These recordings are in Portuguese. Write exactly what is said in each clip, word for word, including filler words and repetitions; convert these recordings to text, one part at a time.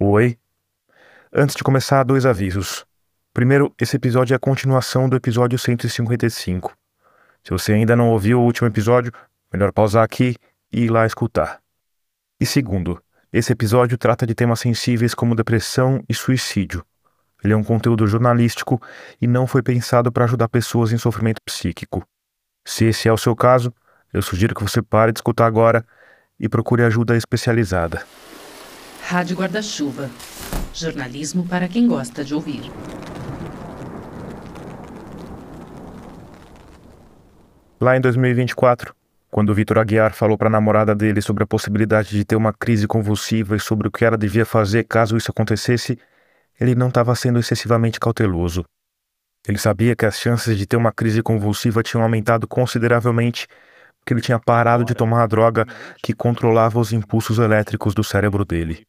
Oi. Antes de começar, dois avisos. Primeiro, esse episódio é a continuação do episódio cento e cinquenta e cinco. Se você ainda não ouviu o último episódio, melhor pausar aqui e ir lá escutar. E segundo, esse episódio trata de temas sensíveis como depressão e suicídio. Ele é um conteúdo jornalístico e não foi pensado para ajudar pessoas em sofrimento psíquico. Se esse é o seu caso, eu sugiro que você pare de escutar agora e procure ajuda especializada. Rádio Guarda-Chuva. Jornalismo para quem gosta de ouvir. Lá em dois mil e vinte e quatro, quando o Vitor Aguiar falou para a namorada dele sobre a possibilidade de ter uma crise convulsiva e sobre o que ela devia fazer caso isso acontecesse, ele não estava sendo excessivamente cauteloso. Ele sabia que as chances de ter uma crise convulsiva tinham aumentado consideravelmente porque ele tinha parado de tomar a droga que controlava os impulsos elétricos do cérebro dele.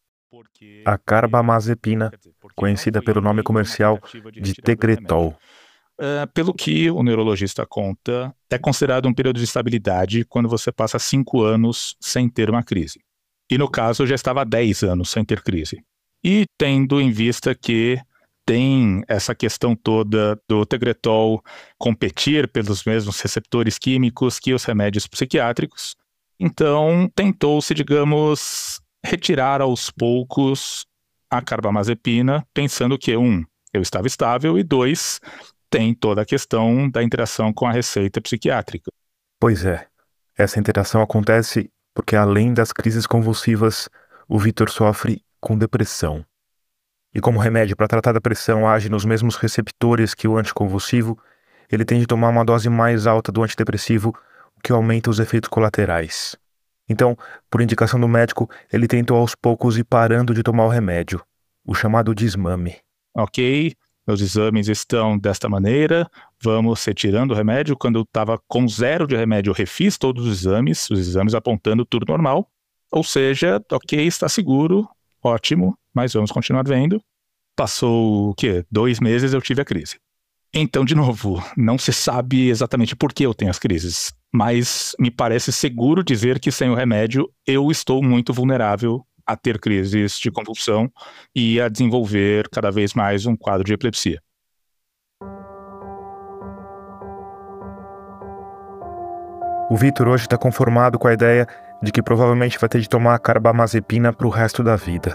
A carbamazepina, conhecida pelo nome comercial de Tegretol. Uh, pelo que o neurologista conta, é considerado um período de estabilidade quando você passa cinco anos sem ter uma crise. E no caso, eu já estava há dez anos sem ter crise. E tendo em vista que tem essa questão toda do Tegretol competir pelos mesmos receptores químicos que os remédios psiquiátricos, então tentou-se, digamos, retirar aos poucos a carbamazepina, pensando que, um, eu estava estável, e dois, tem toda a questão da interação com a receita psiquiátrica. Pois é, essa interação acontece porque, além das crises convulsivas, o Vitor sofre com depressão. E como o remédio para tratar a depressão age nos mesmos receptores que o anticonvulsivo, ele tem de tomar uma dose mais alta do antidepressivo, o que aumenta os efeitos colaterais. Então, por indicação do médico, ele tentou aos poucos ir parando de tomar o remédio, o chamado desmame. Ok, meus exames estão desta maneira, vamos retirando o remédio. Quando eu estava com zero de remédio, eu refiz todos os exames, os exames apontando tudo normal. Ou seja, ok, está seguro, ótimo, mas vamos continuar vendo. Passou o quê? Dois meses eu tive a crise. Então, de novo, não se sabe exatamente por que eu tenho as crises, mas me parece seguro dizer que sem o remédio eu estou muito vulnerável a ter crises de convulsão e a desenvolver cada vez mais um quadro de epilepsia. O Vitor hoje está conformado com a ideia de que provavelmente vai ter de tomar a carbamazepina para o resto da vida.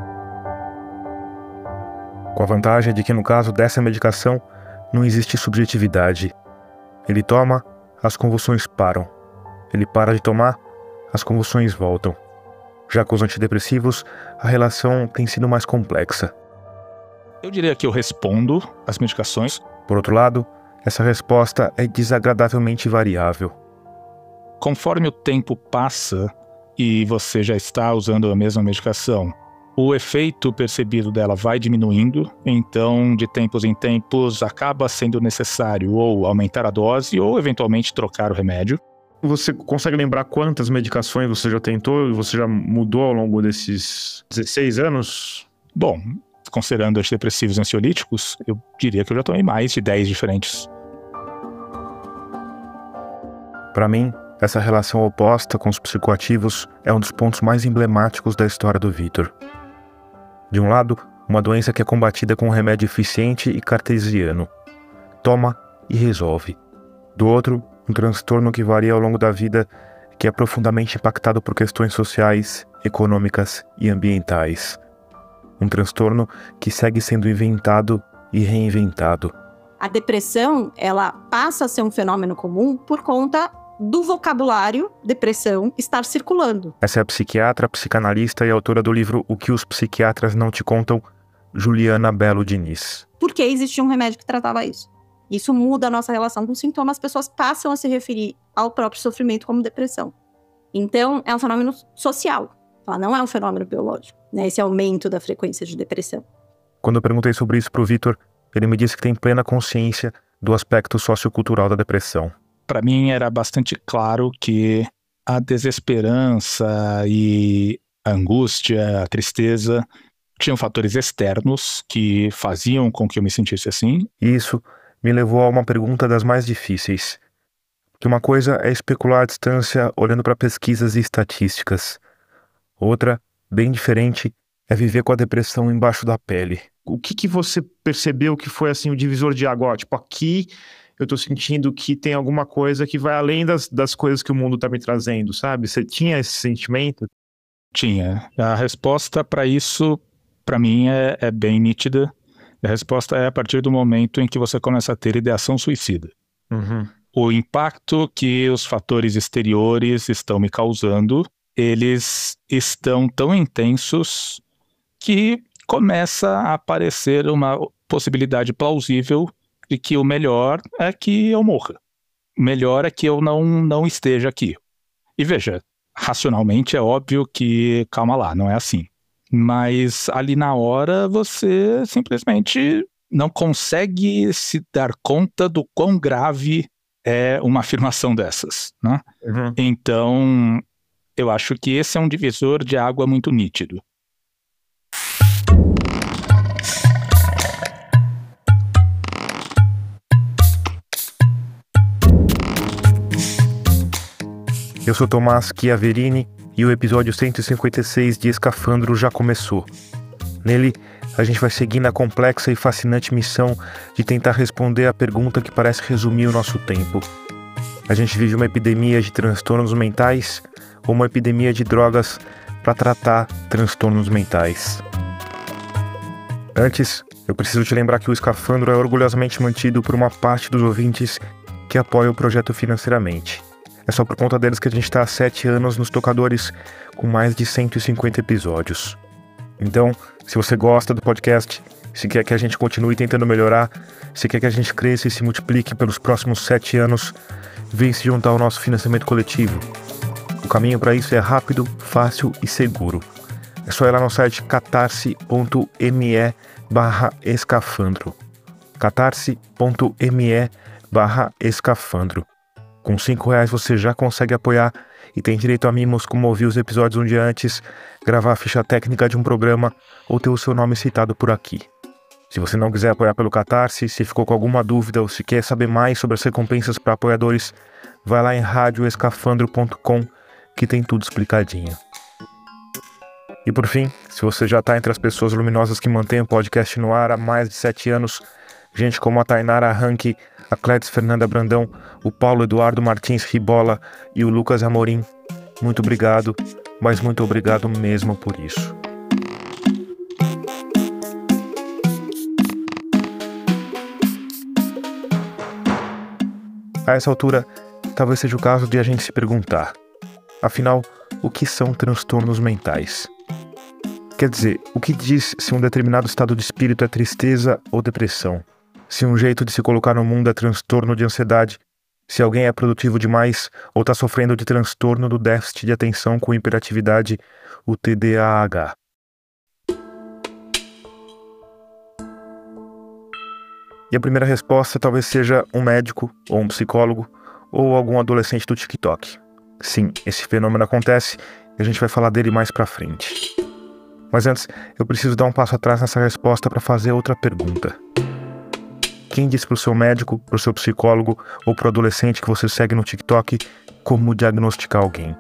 Com a vantagem de que, no caso dessa medicação, não existe subjetividade. Ele toma, as convulsões param. Ele para de tomar, as convulsões voltam. Já com os antidepressivos, a relação tem sido mais complexa. Eu diria que eu respondo às medicações. Por outro lado, essa resposta é desagradavelmente variável. Conforme o tempo passa e você já está usando a mesma medicação, o efeito percebido dela vai diminuindo, então de tempos em tempos acaba sendo necessário ou aumentar a dose ou eventualmente trocar o remédio. Você consegue lembrar quantas medicações você já tentou e você já mudou ao longo desses dezesseis anos? Bom, considerando antidepressivos e ansiolíticos, eu diria que eu já tomei mais de dez diferentes. Para mim, essa relação oposta com os psicoativos é um dos pontos mais emblemáticos da história do Vitor. De um lado, uma doença que é combatida com um remédio eficiente e cartesiano. Toma e resolve. Do outro, um transtorno que varia ao longo da vida, que é profundamente impactado por questões sociais, econômicas e ambientais. Um transtorno que segue sendo inventado e reinventado. A depressão, ela passa a ser um fenômeno comum por conta do vocabulário depressão estar circulando. Essa é a psiquiatra, psicanalista e autora do livro O que os psiquiatras não te contam, Juliana Belo Diniz. Porque existia um remédio que tratava isso. Isso muda a nossa relação com os sintomas, as pessoas passam a se referir ao próprio sofrimento como depressão. Então, é um fenômeno social, tá? Não é um fenômeno biológico, né? Esse aumento da frequência de depressão. Quando eu perguntei sobre isso para o Vitor, ele me disse que tem plena consciência do aspecto sociocultural da depressão. Para mim era bastante claro que a desesperança e a angústia, a tristeza, tinham fatores externos que faziam com que eu me sentisse assim. Isso me levou a uma pergunta das mais difíceis. Que uma coisa é especular à distância olhando para pesquisas e estatísticas. Outra, bem diferente, é viver com a depressão embaixo da pele. O que que você percebeu que foi assim o divisor de água? Ó, tipo, aqui eu tô sentindo que tem alguma coisa que vai além das, das coisas que o mundo tá me trazendo, sabe? Você tinha esse sentimento? Tinha. A resposta para isso, para mim, é, é bem nítida. A resposta é a partir do momento em que você começa a ter ideação suicida. Uhum. O impacto que os fatores exteriores estão me causando, eles estão tão intensos que começa a aparecer uma possibilidade plausível de que o melhor é que eu morra. O melhor é que eu não, não esteja aqui. E veja, racionalmente é óbvio que, calma lá, não é assim. Mas ali na hora você simplesmente não consegue se dar conta do quão grave é uma afirmação dessas, né? Uhum. Então, eu acho que esse é um divisor de água muito nítido. Eu sou Tomás Chiaverini e o episódio cento e cinquenta e seis de Escafandro já começou. Nele, a gente vai seguir na complexa e fascinante missão de tentar responder a pergunta que parece resumir o nosso tempo. A gente vive uma epidemia de transtornos mentais ou uma epidemia de drogas para tratar transtornos mentais? Antes, eu preciso te lembrar que o Escafandro é orgulhosamente mantido por uma parte dos ouvintes que apoia o projeto financeiramente. É só por conta deles que a gente está há sete anos nos tocadores com mais de cento e cinquenta episódios. Então, se você gosta do podcast, se quer que a gente continue tentando melhorar, se quer que a gente cresça e se multiplique pelos próximos sete anos, vem se juntar ao nosso financiamento coletivo. O caminho para isso é rápido, fácil e seguro. É só ir lá no site catarse ponto me barra escafandro. catarse ponto me barra escafandro. Com cinco reais você já consegue apoiar e tem direito a mimos como ouvir os episódios um dia antes, gravar a ficha técnica de um programa ou ter o seu nome citado por aqui. Se você não quiser apoiar pelo Catarse, se ficou com alguma dúvida ou se quer saber mais sobre as recompensas para apoiadores, vai lá em rádio escafandro ponto com que tem tudo explicadinho. E por fim, se você já está entre as pessoas luminosas que mantêm o podcast no ar há mais de sete anos, gente como a Tainara Ranque, a Clédis Fernanda Brandão, o Paulo Eduardo Martins Ribola e o Lucas Amorim, muito obrigado, mas muito obrigado mesmo por isso. A essa altura, talvez seja o caso de a gente se perguntar, afinal, o que são transtornos mentais? Quer dizer, o que diz se um determinado estado de espírito é tristeza ou depressão? Se um jeito de se colocar no mundo é transtorno de ansiedade, se alguém é produtivo demais ou está sofrendo de transtorno do déficit de atenção com hiperatividade, o T D A H. E a primeira resposta talvez seja um médico, ou um psicólogo, ou algum adolescente do TikTok. Sim, esse fenômeno acontece e a gente vai falar dele mais pra frente. Mas antes, eu preciso dar um passo atrás nessa resposta para fazer outra pergunta. Quem disse pro seu médico, pro seu psicólogo ou pro adolescente que você segue no TikTok como diagnosticar alguém?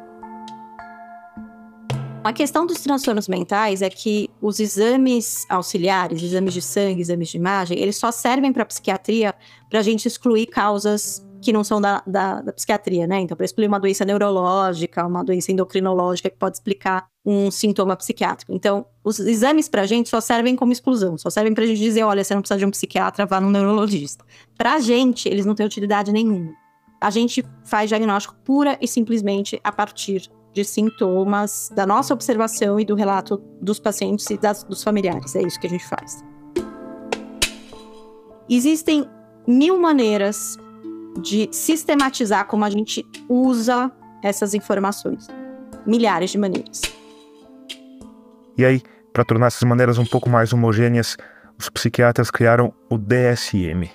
A questão dos transtornos mentais é que os exames auxiliares, exames de sangue, exames de imagem, eles só servem para a psiquiatria para a gente excluir causas que não são da, da, da psiquiatria, né? Então, para excluir uma doença neurológica, uma doença endocrinológica que pode explicar um sintoma psiquiátrico. Então, os exames para a gente só servem como exclusão, só servem para a gente dizer, olha, você não precisa de um psiquiatra, vá no neurologista. Para a gente, eles não têm utilidade nenhuma. A gente faz diagnóstico pura e simplesmente a partir de sintomas da nossa observação e do relato dos pacientes e das, dos familiares. É isso que a gente faz. Existem mil maneiras de sistematizar como a gente usa essas informações. Milhares de maneiras. E aí, para tornar essas maneiras um pouco mais homogêneas, os psiquiatras criaram o D S M.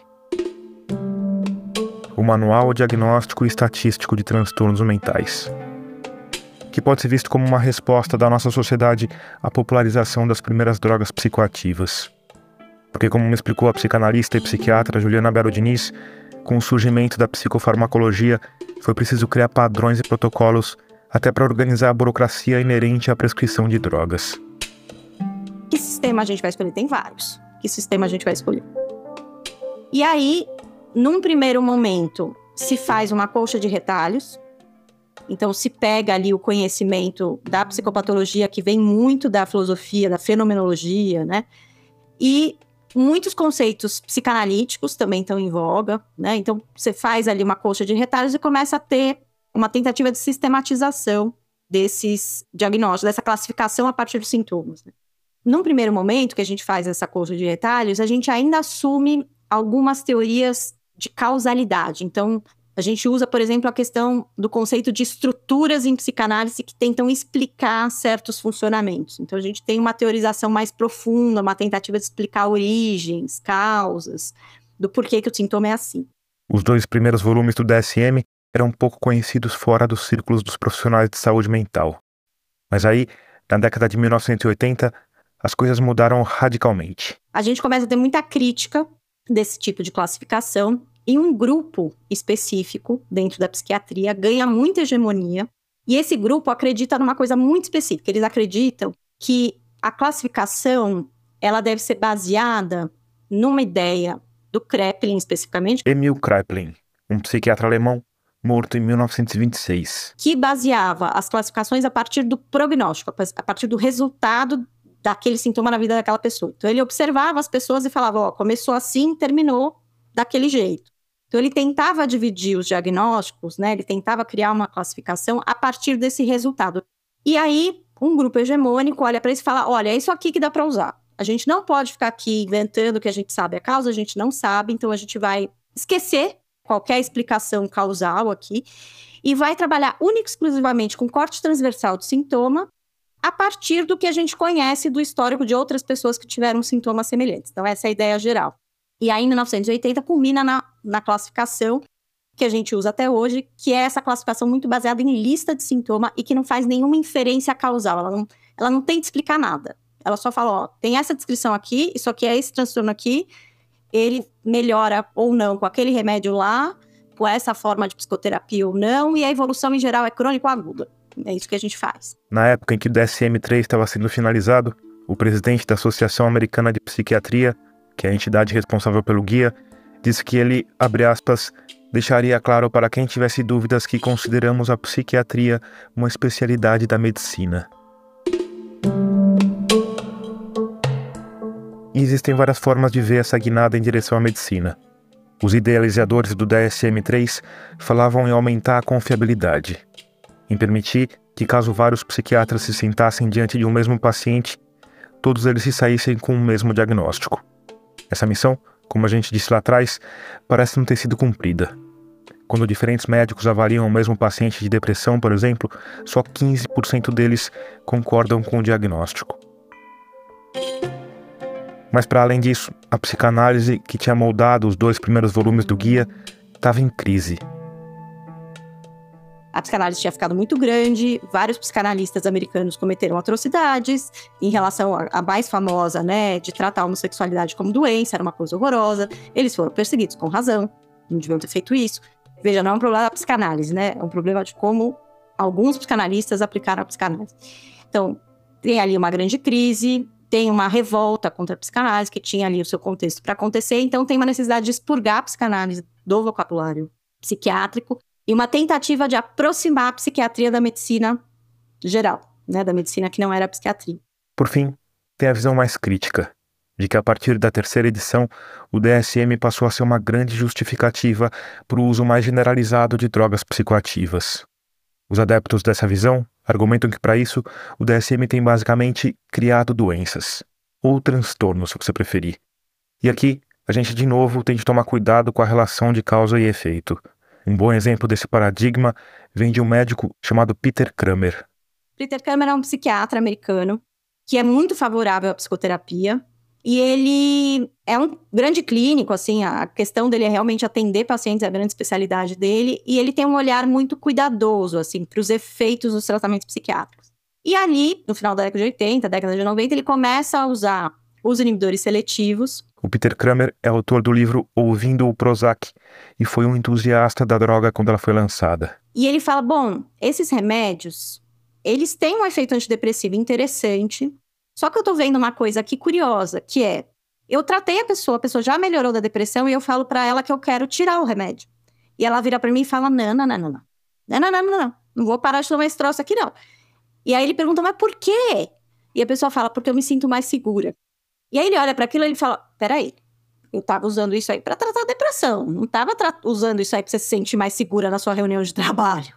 O Manual Diagnóstico e Estatístico de Transtornos Mentais, que pode ser visto como uma resposta da nossa sociedade à popularização das primeiras drogas psicoativas. Porque, como me explicou a psicanalista e psiquiatra Juliana Belo Diniz, com o surgimento da psicofarmacologia, foi preciso criar padrões e protocolos até para organizar a burocracia inerente à prescrição de drogas. Que sistema a gente vai escolher? Tem vários. Que sistema a gente vai escolher? E aí, num primeiro momento, se faz uma colcha de retalhos. Então, se pega ali o conhecimento da psicopatologia, que vem muito da filosofia, da fenomenologia, né? E muitos conceitos psicanalíticos também estão em voga, né? Então, você faz ali uma colcha de retalhos e começa a ter uma tentativa de sistematização desses diagnósticos, dessa classificação a partir dos sintomas, né? Num primeiro momento que a gente faz essa colcha de retalhos, a gente ainda assume algumas teorias de causalidade. Então, a gente usa, por exemplo, a questão do conceito de estruturas em psicanálise que tentam explicar certos funcionamentos. Então, a gente tem uma teorização mais profunda, uma tentativa de explicar origens, causas, do porquê que o sintoma é assim. Os dois primeiros volumes do D S M eram pouco conhecidos fora dos círculos dos profissionais de saúde mental. Mas aí, na década de mil novecentos e oitenta, as coisas mudaram radicalmente. A gente começa a ter muita crítica desse tipo de classificação, e um grupo específico dentro da psiquiatria ganha muita hegemonia, e esse grupo acredita numa coisa muito específica. Eles acreditam que a classificação ela deve ser baseada numa ideia do Kraepelin, especificamente. Emil Kraepelin, um psiquiatra alemão morto em mil novecentos e vinte e seis. Que baseava as classificações a partir do prognóstico, a partir do resultado daquele sintoma na vida daquela pessoa. Então, ele observava as pessoas e falava, ó, começou assim, terminou daquele jeito. Então, ele tentava dividir os diagnósticos, né? Ele tentava criar uma classificação a partir desse resultado. E aí, um grupo hegemônico olha para isso e fala, olha, é isso aqui que dá para usar. A gente não pode ficar aqui inventando que a gente sabe a causa, a gente não sabe, então a gente vai esquecer qualquer explicação causal aqui e vai trabalhar única e exclusivamente com corte transversal do sintoma a partir do que a gente conhece do histórico de outras pessoas que tiveram sintomas semelhantes. Então, essa é a ideia geral. E aí, em mil novecentos e oitenta, culmina na, na classificação que a gente usa até hoje, que é essa classificação muito baseada em lista de sintoma e que não faz nenhuma inferência causal. Ela não, ela não tenta explicar nada. Ela só fala, ó, tem essa descrição aqui, isso aqui é esse transtorno aqui, ele melhora ou não com aquele remédio lá, com essa forma de psicoterapia ou não, e a evolução em geral é crônica ou aguda. É isso que a gente faz. Na época em que o D S M três estava sendo finalizado, o presidente da Associação Americana de Psiquiatria, que é a entidade responsável pelo guia, disse que ele, abre aspas, deixaria claro para quem tivesse dúvidas que consideramos a psiquiatria uma especialidade da medicina. E existem várias formas de ver essa guinada em direção à medicina. Os idealizadores do D S M três falavam em aumentar a confiabilidade, em permitir que, caso vários psiquiatras se sentassem diante de um mesmo paciente, todos eles se saíssem com o mesmo diagnóstico. Essa missão, como a gente disse lá atrás, parece não ter sido cumprida. Quando diferentes médicos avaliam o mesmo paciente de depressão, por exemplo, só quinze por cento deles concordam com o diagnóstico. Mas, para além disso, a psicanálise que tinha moldado os dois primeiros volumes do guia estava em crise. A psicanálise tinha ficado muito grande, vários psicanalistas americanos cometeram atrocidades em relação à mais famosa, né, de tratar a homossexualidade como doença, era uma coisa horrorosa. Eles foram perseguidos com razão, não deviam ter feito isso. Veja, não é um problema da psicanálise, né, é um problema de como alguns psicanalistas aplicaram a psicanálise. Então, tem ali uma grande crise, tem uma revolta contra a psicanálise, que tinha ali o seu contexto para acontecer, então tem uma necessidade de expurgar a psicanálise do vocabulário psiquiátrico, e uma tentativa de aproximar a psiquiatria da medicina geral, né, da medicina que não era a psiquiatria. Por fim, tem a visão mais crítica, de que a partir da terceira edição, o D S M passou a ser uma grande justificativa para o uso mais generalizado de drogas psicoativas. Os adeptos dessa visão argumentam que, para isso, o D S M tem basicamente criado doenças, ou transtornos, se você preferir. E aqui, a gente de novo tem de tomar cuidado com a relação de causa e efeito. Um bom exemplo desse paradigma vem de um médico chamado Peter Kramer. Peter Kramer é um psiquiatra americano que é muito favorável à psicoterapia e ele é um grande clínico, assim, a questão dele é realmente atender pacientes, é a grande especialidade dele, e ele tem um olhar muito cuidadoso, assim, para os efeitos dos tratamentos psiquiátricos. E ali, no final da década de oitenta, década de noventa, ele começa a usar os inibidores seletivos. O Peter Kramer é autor do livro Ouvindo o Prozac e foi um entusiasta da droga quando ela foi lançada. E ele fala, bom, esses remédios, eles têm um efeito antidepressivo interessante, Só que eu tô vendo uma coisa aqui curiosa, que é, eu tratei a pessoa, a pessoa já melhorou da depressão e eu falo pra ela que eu quero tirar o remédio. E ela vira pra mim e fala, não, não, não, não, não, não, não, não, não, não, não vou parar de tomar esse troço aqui, não. E aí ele pergunta, mas por quê? E a pessoa fala, porque eu me sinto mais segura. E aí ele olha pra aquilo e ele fala, peraí, eu tava usando isso aí pra tratar a depressão, não tava usando isso aí pra você se sentir mais segura na sua reunião de trabalho.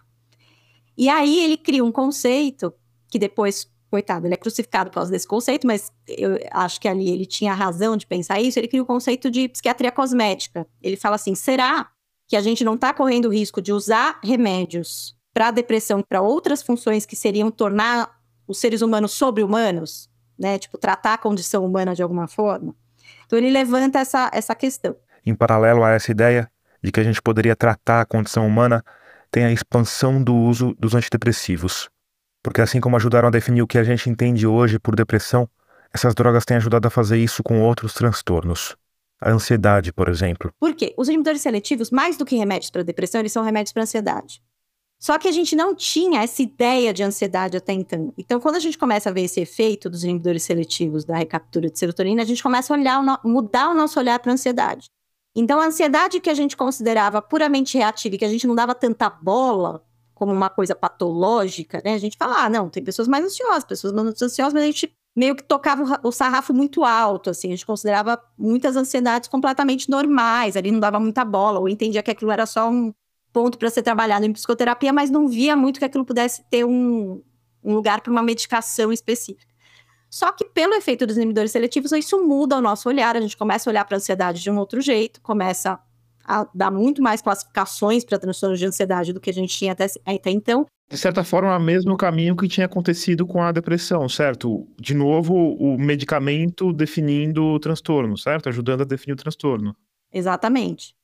E aí ele cria um conceito, que depois, coitado, ele é crucificado por causa desse conceito, mas eu acho que ali ele tinha razão de pensar isso, ele cria o conceito de psiquiatria cosmética. Ele fala assim, será que a gente não tá correndo o risco de usar remédios para depressão e para outras funções que seriam tornar os seres humanos sobre-humanos, né? Tipo, tratar a condição humana de alguma forma? Então ele levanta essa, essa questão. Em paralelo a essa ideia de que a gente poderia tratar a condição humana, tem a expansão do uso dos antidepressivos. Porque assim como ajudaram a definir o que a gente entende hoje por depressão, essas drogas têm ajudado a fazer isso com outros transtornos. A ansiedade, por exemplo. Por quê? Os inibidores seletivos, mais do que remédios para depressão, eles são remédios para ansiedade. Só que a gente não tinha essa ideia de ansiedade até então. Então, quando a gente começa a ver esse efeito dos inibidores seletivos da recaptura de serotonina, a gente começa a olhar o no... mudar o nosso olhar para a ansiedade. Então, a ansiedade que a gente considerava puramente reativa e que a gente não dava tanta bola como uma coisa patológica, né? A gente fala, ah, não, tem pessoas mais ansiosas, pessoas menos ansiosas, mas a gente meio que tocava o sarrafo muito alto, assim. A gente considerava muitas ansiedades completamente normais, ali não dava muita bola, ou entendia que aquilo era só um ponto para ser trabalhado em psicoterapia, mas não via muito que aquilo pudesse ter um, um lugar para uma medicação específica. Só que pelo efeito dos inibidores seletivos, isso muda o nosso olhar, a gente começa a olhar para a ansiedade de um outro jeito, começa a dar muito mais classificações para transtornos de ansiedade do que a gente tinha até, até então. De certa forma, é o mesmo caminho que tinha acontecido com a depressão, certo? De novo, o medicamento definindo o transtorno, certo? Ajudando a definir o transtorno. Exatamente.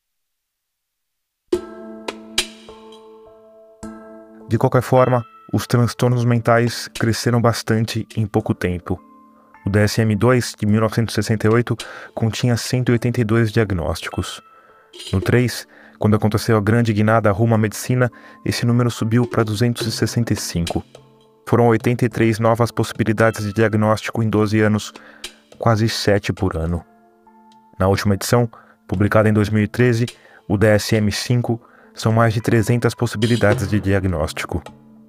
De qualquer forma, os transtornos mentais cresceram bastante em pouco tempo. O D S M dois, de mil novecentos e sessenta e oito, continha cento e oitenta e dois diagnósticos. No três, quando aconteceu a grande guinada rumo à medicina, esse número subiu para duzentos e sessenta e cinco. Foram oitenta e três novas possibilidades de diagnóstico em doze anos, quase sete por ano. Na última edição, publicada em dois mil e treze, o D S M cinco, são mais de trezentas possibilidades de diagnóstico.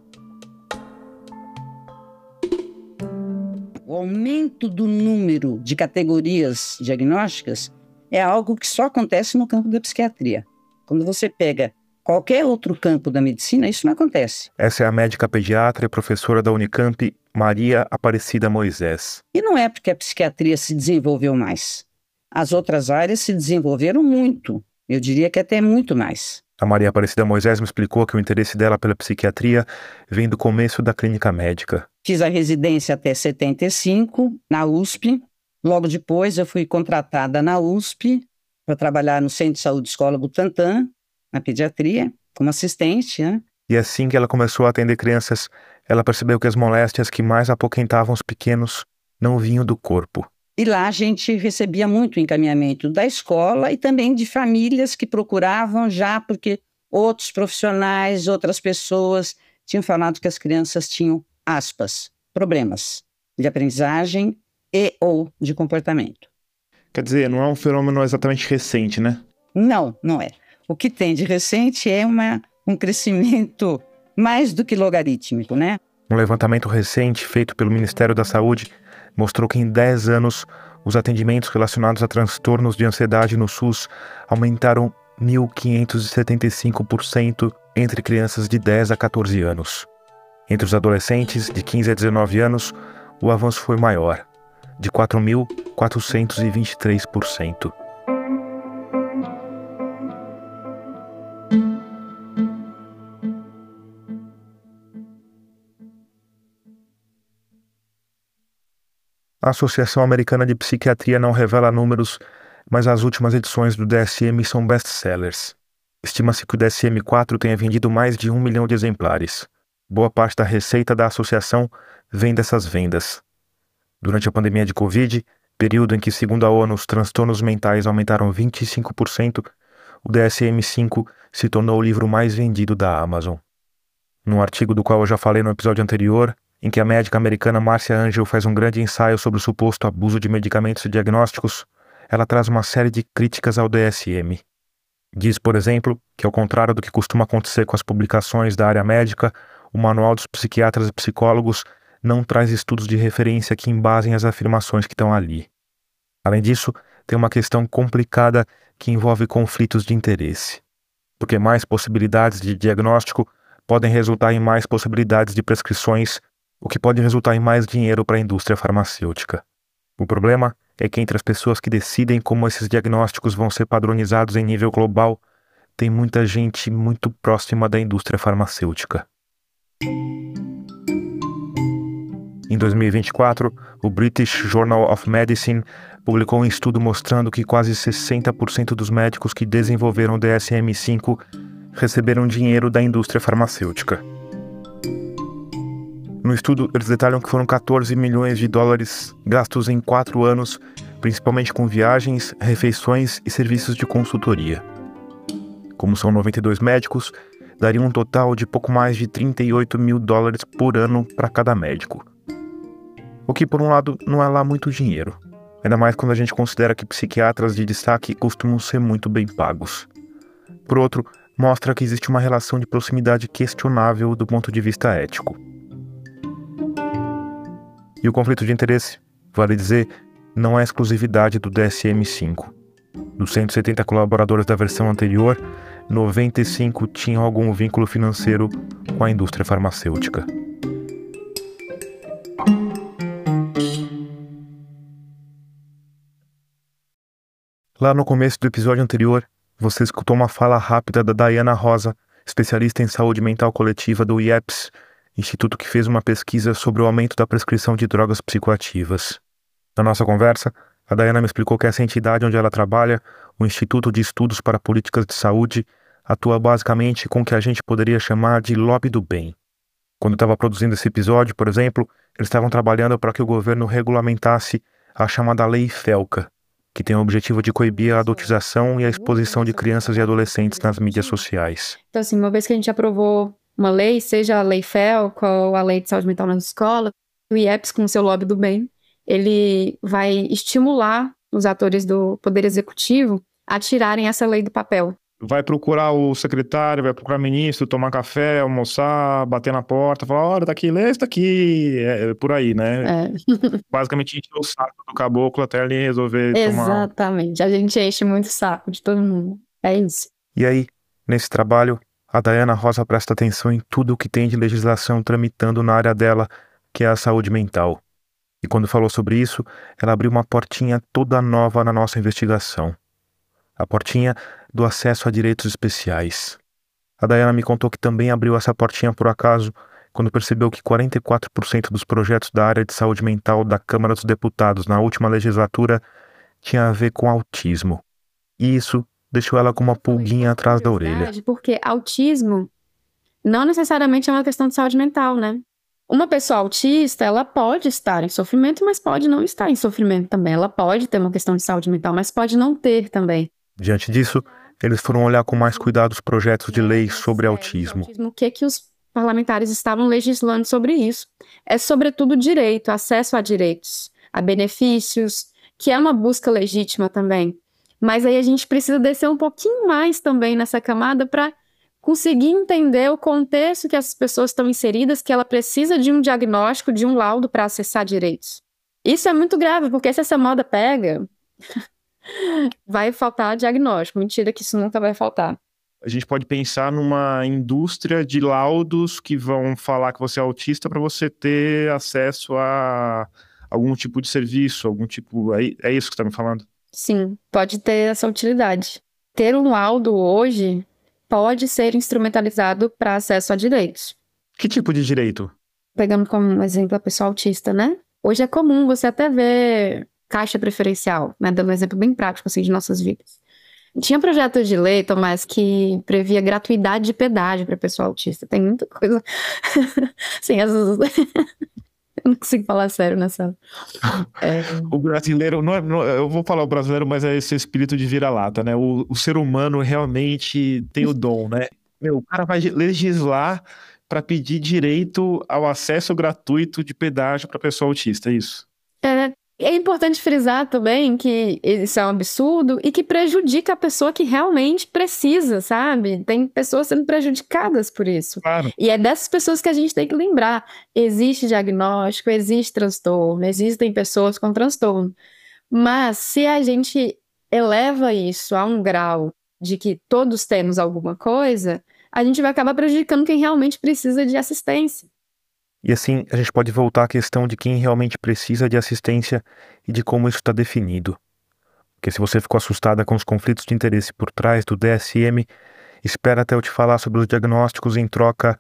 O aumento do número de categorias diagnósticas é algo que só acontece no campo da psiquiatria. Quando você pega qualquer outro campo da medicina, isso não acontece. Essa é a médica pediatra e professora da Unicamp, Maria Aparecida Moisés. E não é porque a psiquiatria se desenvolveu mais. As outras áreas se desenvolveram muito. Eu diria que até muito mais. A Maria Aparecida Moisés me explicou que o interesse dela pela psiquiatria vem do começo da clínica médica. Fiz a residência até setenta e cinco, na U S P. Logo depois eu fui contratada na U S P para trabalhar no Centro de Saúde Escola Butantan, na pediatria, como assistente, né? E assim que ela começou a atender crianças, ela percebeu que as moléstias que mais apoquentavam os pequenos não vinham do corpo. E lá a gente recebia muito encaminhamento da escola e também de famílias que procuravam já, porque outros profissionais, outras pessoas tinham falado que as crianças tinham, aspas, problemas de aprendizagem e ou de comportamento. Quer dizer, não é um fenômeno exatamente recente, né? Não, não é. O que tem de recente é uma, um crescimento mais do que logarítmico, né? Um levantamento recente feito pelo Ministério da Saúde mostrou que em dez anos os atendimentos relacionados a transtornos de ansiedade no SUS aumentaram mil quinhentos e setenta e cinco por cento entre crianças de dez a quatorze anos. Entre os adolescentes de quinze a dezenove anos, o avanço foi maior, de quatro mil quatrocentos e vinte e três por cento. A Associação Americana de Psiquiatria não revela números, mas as últimas edições do D S M são best-sellers. Estima-se que o D S M quatro tenha vendido mais de um milhão de exemplares. Boa parte da receita da associação vem dessas vendas. Durante a pandemia de Covid, período em que, segundo a ONU, os transtornos mentais aumentaram vinte e cinco por cento, o D S M cinco se tornou o livro mais vendido da Amazon. Num artigo do qual eu já falei no episódio anterior, em que a médica americana Marcia Angel faz um grande ensaio sobre o suposto abuso de medicamentos e diagnósticos, ela traz uma série de críticas ao D S M. Diz, por exemplo, que ao contrário do que costuma acontecer com as publicações da área médica, o Manual dos Psiquiatras e Psicólogos não traz estudos de referência que embasem as afirmações que estão ali. Além disso, tem uma questão complicada que envolve conflitos de interesse, porque mais possibilidades de diagnóstico podem resultar em mais possibilidades de prescrições, o que pode resultar em mais dinheiro para a indústria farmacêutica. O problema é que entre as pessoas que decidem como esses diagnósticos vão ser padronizados em nível global, tem muita gente muito próxima da indústria farmacêutica. Em dois mil e vinte e quatro, o British Journal of Medicine publicou um estudo mostrando que quase sessenta por cento dos médicos que desenvolveram o D S M cinco receberam dinheiro da indústria farmacêutica. No estudo, eles detalham que foram quatorze milhões de dólares gastos em quatro anos, principalmente com viagens, refeições e serviços de consultoria. Como são noventa e dois médicos, daria um total de pouco mais de trinta e oito mil dólares por ano para cada médico. O que, por um lado, não é lá muito dinheiro, ainda mais quando a gente considera que psiquiatras de destaque costumam ser muito bem pagos. Por outro, mostra que existe uma relação de proximidade questionável do ponto de vista ético. E o conflito de interesse, vale dizer, não é exclusividade do D S M cinco. Dos cento e setenta colaboradores da versão anterior, noventa e cinco tinham algum vínculo financeiro com a indústria farmacêutica. Lá no começo do episódio anterior, você escutou uma fala rápida da Dayana Rosa, especialista em saúde mental coletiva do I E P S, instituto que fez uma pesquisa sobre o aumento da prescrição de drogas psicoativas. Na nossa conversa, a Dayana me explicou que essa entidade onde ela trabalha, o Instituto de Estudos para Políticas de Saúde, atua basicamente com o que a gente poderia chamar de lobby do bem. Quando eu estava produzindo esse episódio, por exemplo, eles estavam trabalhando para que o governo regulamentasse a chamada Lei Felca, que tem o objetivo de coibir a adultização e a exposição de crianças e adolescentes nas mídias sociais. Então, assim, uma vez que a gente aprovou uma lei, seja a Lei Felca ou a Lei de Saúde Mental nas escolas, o I E P S, com o seu lobby do bem, ele vai estimular os atores do Poder Executivo a tirarem essa lei do papel. Vai procurar o secretário, vai procurar o ministro, tomar café, almoçar, bater na porta, falar, olha, tá aqui, lê isso daqui, é, por aí, né? É. Basicamente, enche o saco do caboclo até ele resolver tomar... Exatamente, a gente enche muito o saco de todo mundo, é isso. E aí, nesse trabalho, a Dayana Rosa presta atenção em tudo o que tem de legislação tramitando na área dela, que é a saúde mental. E quando falou sobre isso, ela abriu uma portinha toda nova na nossa investigação. A portinha do acesso a direitos especiais. A Dayana me contou que também abriu essa portinha por acaso, quando percebeu que quarenta e quatro por cento dos projetos da área de saúde mental da Câmara dos Deputados na última legislatura tinha a ver com autismo. E isso deixou ela com uma pulguinha atrás da orelha. Porque autismo não necessariamente é uma questão de saúde mental, né? Uma pessoa autista, ela pode estar em sofrimento, mas pode não estar em sofrimento também. Ela pode ter uma questão de saúde mental, mas pode não ter também. Diante disso, eles foram olhar com mais cuidado os projetos de lei sobre autismo. O que que os parlamentares estavam legislando sobre isso? É sobretudo direito, acesso a direitos, a benefícios, que é uma busca legítima também. Mas aí a gente precisa descer um pouquinho mais também nessa camada para conseguir entender o contexto que essas pessoas estão inseridas, que ela precisa de um diagnóstico, de um laudo para acessar direitos. Isso é muito grave, porque se essa moda pega, vai faltar diagnóstico. Mentira que isso nunca vai faltar. A gente pode pensar numa indústria de laudos que vão falar que você é autista para você ter acesso a algum tipo de serviço, algum tipo... É, é isso que você está me falando? Sim, pode ter essa utilidade. Ter um laudo hoje pode ser instrumentalizado para acesso a direitos. Que tipo de direito? Pegando como exemplo a pessoa autista, né? Hoje é comum você até ver caixa preferencial, né? Dando um exemplo bem prático assim, de nossas vidas. Tinha projeto de lei, Tomás, que previa gratuidade de pedágio para pessoa autista. Tem muita coisa... Sim, essas... Eu não consigo falar sério nessa... É... O brasileiro, não é, não, eu vou falar o brasileiro, mas é esse espírito de vira-lata, né? O, o ser humano realmente tem o dom, né? Meu, o cara vai legislar para pedir direito ao acesso gratuito de pedágio para pessoa autista, é isso? É, é importante frisar também que isso é um absurdo e que prejudica a pessoa que realmente precisa, sabe? Tem pessoas sendo prejudicadas por isso. Claro. E é dessas pessoas que a gente tem que lembrar. Existe diagnóstico, existe transtorno, existem pessoas com transtorno. Mas se a gente eleva isso a um grau de que todos temos alguma coisa, a gente vai acabar prejudicando quem realmente precisa de assistência. E assim, a gente pode voltar à questão de quem realmente precisa de assistência e de como isso está definido. Porque se você ficou assustada com os conflitos de interesse por trás do D S M, espera até eu te falar sobre os diagnósticos em troca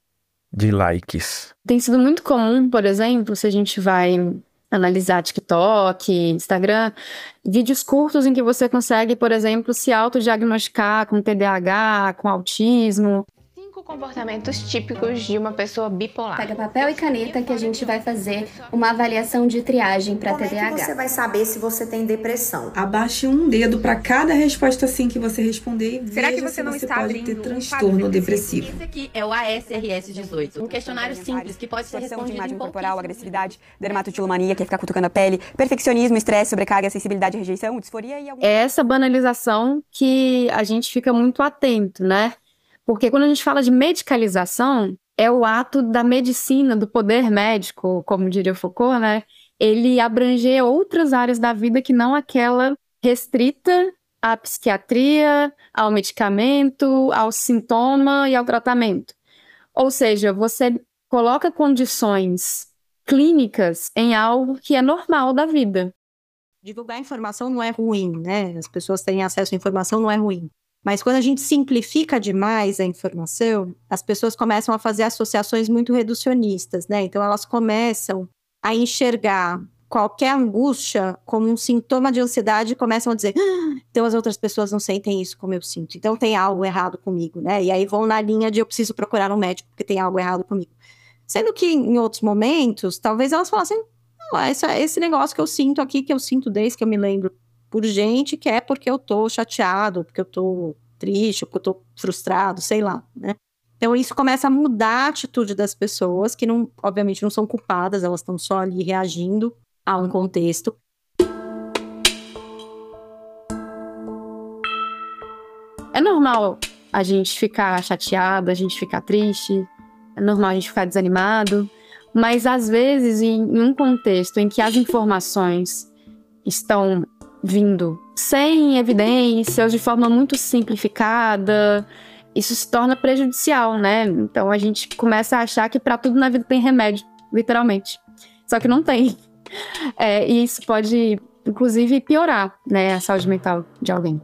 de likes. Tem sido muito comum, por exemplo, se a gente vai analisar TikTok, Instagram, vídeos curtos em que você consegue, por exemplo, se autodiagnosticar com T D A H, com autismo. Cinco comportamentos típicos de uma pessoa bipolar. Pega papel e caneta que a gente vai fazer uma avaliação de triagem para T D A H. Como é que você vai saber se você tem depressão? Abaixe um dedo para cada resposta assim que você responder e Será veja que você se não você está pode ter abrindo um transtorno quadro depressivo. Esse aqui é o A S R S dezoito, um questionário simples que pode ser respondido de imagem em corporal, agressividade, dermatopilomania, que é ficar cutucando a pele, perfeccionismo, estresse, sobrecarga, sensibilidade, rejeição, disforia e algum... É essa banalização que a gente fica muito atento, né? Porque quando a gente fala de medicalização, é o ato da medicina, do poder médico, como diria Foucault, né? Ele abranger outras áreas da vida que não aquela restrita à psiquiatria, ao medicamento, ao sintoma e ao tratamento. Ou seja, você coloca condições clínicas em algo que é normal da vida. Divulgar informação não é ruim, né? As pessoas terem acesso à informação não é ruim. Mas quando a gente simplifica demais a informação, as pessoas começam a fazer associações muito reducionistas, né? Então elas começam a enxergar qualquer angústia como um sintoma de ansiedade e começam a dizer, ah, então as outras pessoas não sentem isso como eu sinto, então tem algo errado comigo, né? E aí vão na linha de eu preciso procurar um médico porque tem algo errado comigo. Sendo que em outros momentos, talvez elas falassem, não, esse, esse negócio que eu sinto aqui, que eu sinto desde que eu me lembro por gente, que é porque eu tô chateado, porque eu tô triste, porque eu tô frustrado, sei lá, né? Então isso começa a mudar a atitude das pessoas, que não, obviamente não são culpadas, elas estão só ali reagindo a um contexto. É normal a gente ficar chateado, a gente ficar triste, é normal a gente ficar desanimado, mas às vezes em, em um contexto em que as informações estão vindo sem evidências, de forma muito simplificada, isso se torna prejudicial, né? Então a gente começa a achar que para tudo na vida tem remédio, literalmente. Só que não tem. É, e isso pode, inclusive, piorar, né, a saúde mental de alguém.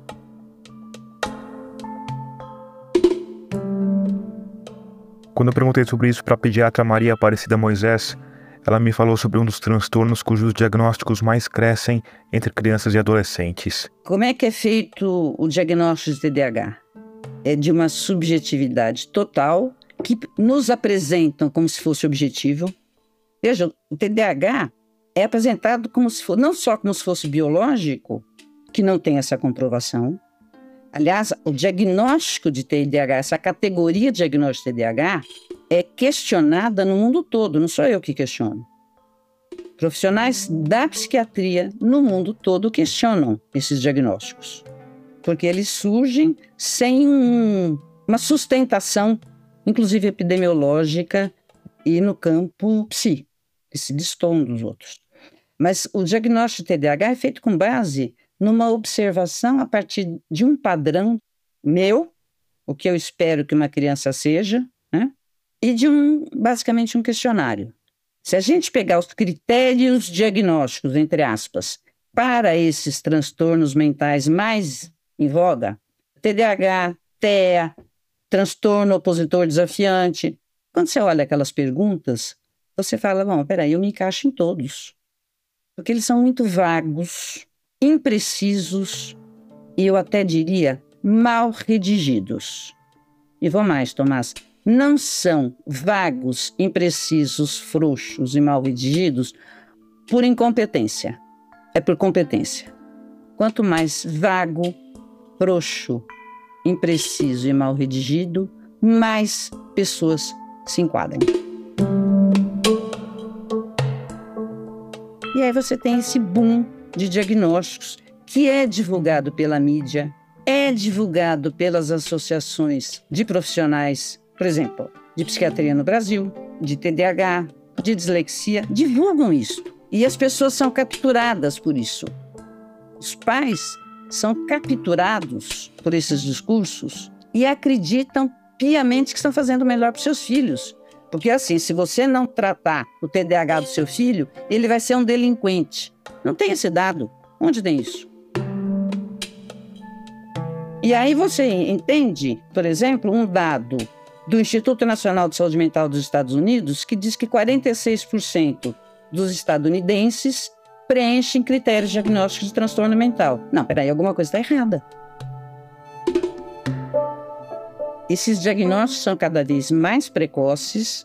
Quando eu perguntei sobre isso para a pediatra Maria Aparecida Moisés, ela me falou sobre um dos transtornos cujos diagnósticos mais crescem entre crianças e adolescentes. Como é que é feito o diagnóstico de T D A H? É de uma subjetividade total, que nos apresentam como se fosse objetivo. Veja, o T D A H é apresentado como se fosse, não só como se fosse biológico, que não tem essa comprovação. Aliás, o diagnóstico de T D A H, essa categoria de diagnóstico de T D A H, é questionada no mundo todo, não sou eu que questiono. Profissionais da psiquiatria no mundo todo questionam esses diagnósticos, porque eles surgem sem um, uma sustentação, inclusive epidemiológica e no campo psi, que se destoam dos outros. Mas o diagnóstico de T D A H é feito com base numa observação a partir de um padrão meu, o que eu espero que uma criança seja, né? E de um, basicamente, um questionário. Se a gente pegar os critérios diagnósticos, entre aspas, para esses transtornos mentais mais em voga, T D A H, T E A, transtorno opositor desafiante, quando você olha aquelas perguntas, você fala, bom, peraí, eu me encaixo em todos. Porque eles são muito vagos, imprecisos e eu até diria mal redigidos. E vou mais, Tomás, não são vagos, imprecisos, frouxos e mal redigidos por incompetência, é por competência. Quanto mais vago, frouxo, impreciso e mal redigido, mais pessoas se enquadrem. E aí você tem esse boom de diagnósticos que é divulgado pela mídia, é divulgado pelas associações de profissionais, por exemplo, de psiquiatria no Brasil, de T D A H, de dislexia, divulgam isso. E as pessoas são capturadas por isso. Os pais são capturados por esses discursos e acreditam piamente que estão fazendo o melhor para os seus filhos. Porque assim, se você não tratar o T D A H do seu filho, ele vai ser um delinquente. Não tem esse dado. Onde tem isso? E aí você entende, por exemplo, um dado do Instituto Nacional de Saúde Mental dos Estados Unidos que diz que quarenta e seis por cento dos estadunidenses preenchem critérios diagnósticos de transtorno mental. Não, peraí, alguma coisa está errada. Esses diagnósticos são cada vez mais precoces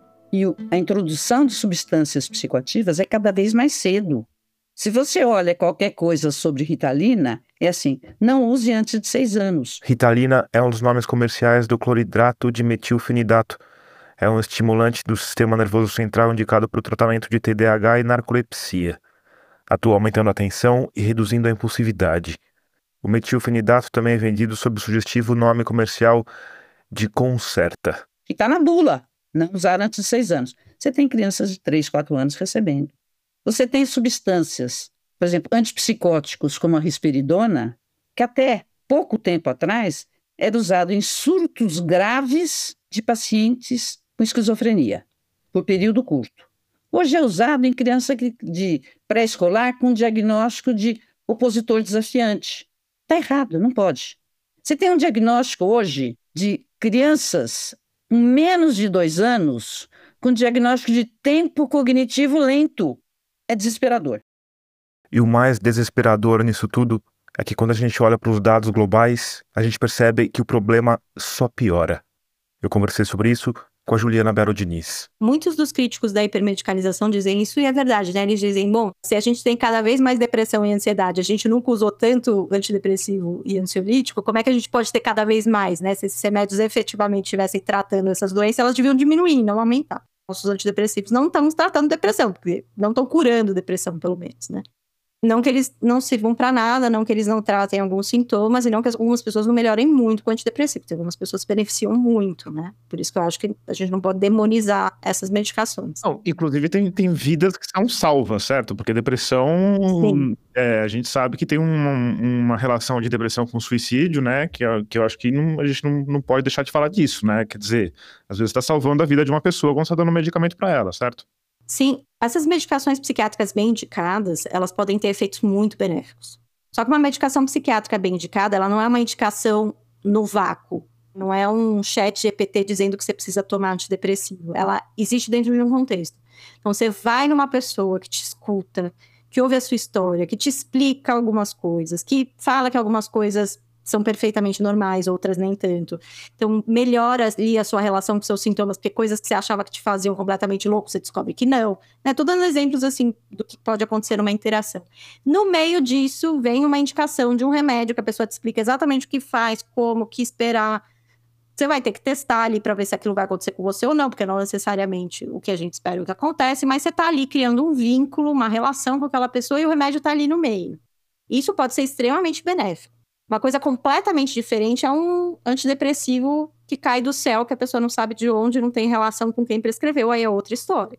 e a introdução de substâncias psicoativas é cada vez mais cedo. Se você olha qualquer coisa sobre Ritalina, é assim, não use antes de seis anos. Ritalina é um dos nomes comerciais do cloridrato de metilfenidato. É um estimulante do sistema nervoso central indicado para o tratamento de T D A H e narcolepsia. Atua aumentando a atenção e reduzindo a impulsividade. O metilfenidato também é vendido sob o sugestivo nome comercial de Concerta. E está na bula, não usar antes de seis anos. Você tem crianças de três, quatro anos recebendo. Você tem substâncias, por exemplo, antipsicóticos como a risperidona, que até pouco tempo atrás era usado em surtos graves de pacientes com esquizofrenia, por período curto. Hoje é usado em criança de pré-escolar com diagnóstico de opositor desafiante. Está errado, não pode. Você tem um diagnóstico hoje de crianças com menos de dois anos com diagnóstico de tempo cognitivo lento. É desesperador. E o mais desesperador nisso tudo é que quando a gente olha para os dados globais, a gente percebe que o problema só piora. Eu conversei sobre isso com a Juliana Bero Diniz. Muitos dos críticos da hipermedicalização dizem isso e é verdade, né? Eles dizem, bom, se a gente tem cada vez mais depressão e ansiedade, a gente nunca usou tanto antidepressivo e ansiolítico, como é que a gente pode ter cada vez mais, né? Se esses remédios efetivamente estivessem tratando essas doenças, elas deviam diminuir, não aumentar. Nossos antidepressivos não estão tratando depressão, porque não estão curando depressão, pelo menos, né? Não que eles não sirvam para nada, não que eles não tratem alguns sintomas, e não que algumas pessoas não melhorem muito com antidepressivo. Tem algumas pessoas que beneficiam muito, né? Por isso que eu acho que a gente não pode demonizar essas medicações. Não, inclusive tem, tem vidas que são salvas, certo? Porque depressão, é, a gente sabe que tem uma, uma relação de depressão com suicídio, né? Que, que eu acho que não, a gente não, não pode deixar de falar disso, né? Quer dizer, às vezes está salvando a vida de uma pessoa quando você está dando medicamento para ela, certo? Sim, essas medicações psiquiátricas bem indicadas, elas podem ter efeitos muito benéficos. Só que uma medicação psiquiátrica bem indicada, ela não é uma indicação no vácuo. Não é um chat G P T dizendo que você precisa tomar antidepressivo. Ela existe dentro de um contexto. Então, você vai numa pessoa que te escuta, que ouve a sua história, que te explica algumas coisas, que fala que algumas coisas são perfeitamente normais, outras nem tanto. Então, melhora ali a sua relação com seus sintomas, porque coisas que você achava que te faziam completamente louco, você descobre que não. Né? Tô dando exemplos, assim, do que pode acontecer numa interação. No meio disso, vem uma indicação de um remédio que a pessoa te explica exatamente o que faz, como, o que esperar. Você vai ter que testar ali para ver se aquilo vai acontecer com você ou não, porque não necessariamente o que a gente espera é o que acontece, mas você tá ali criando um vínculo, uma relação com aquela pessoa e o remédio tá ali no meio. Isso pode ser extremamente benéfico. Uma coisa completamente diferente é um antidepressivo que cai do céu, que a pessoa não sabe de onde, não tem relação com quem prescreveu, aí é outra história.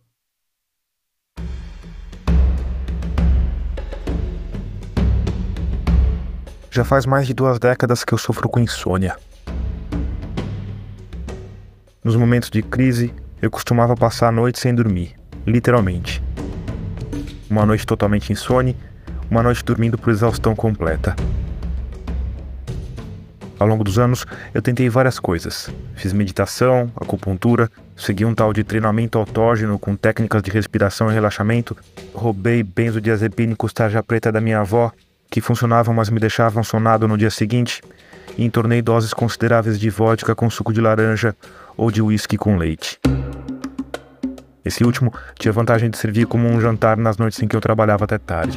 Já faz mais de duas décadas que eu sofro com insônia. Nos momentos de crise, eu costumava passar a noite sem dormir, literalmente. Uma noite totalmente insone, uma noite dormindo por exaustão completa. Ao longo dos anos, eu tentei várias coisas. Fiz meditação, acupuntura, segui um tal de treinamento autógeno com técnicas de respiração e relaxamento, roubei benzodiazepínicos tarja preta da minha avó, que funcionavam mas me deixavam sonado no dia seguinte, e entornei doses consideráveis de vodka com suco de laranja ou de uísque com leite. Esse último tinha a vantagem de servir como um jantar nas noites em que eu trabalhava até tarde.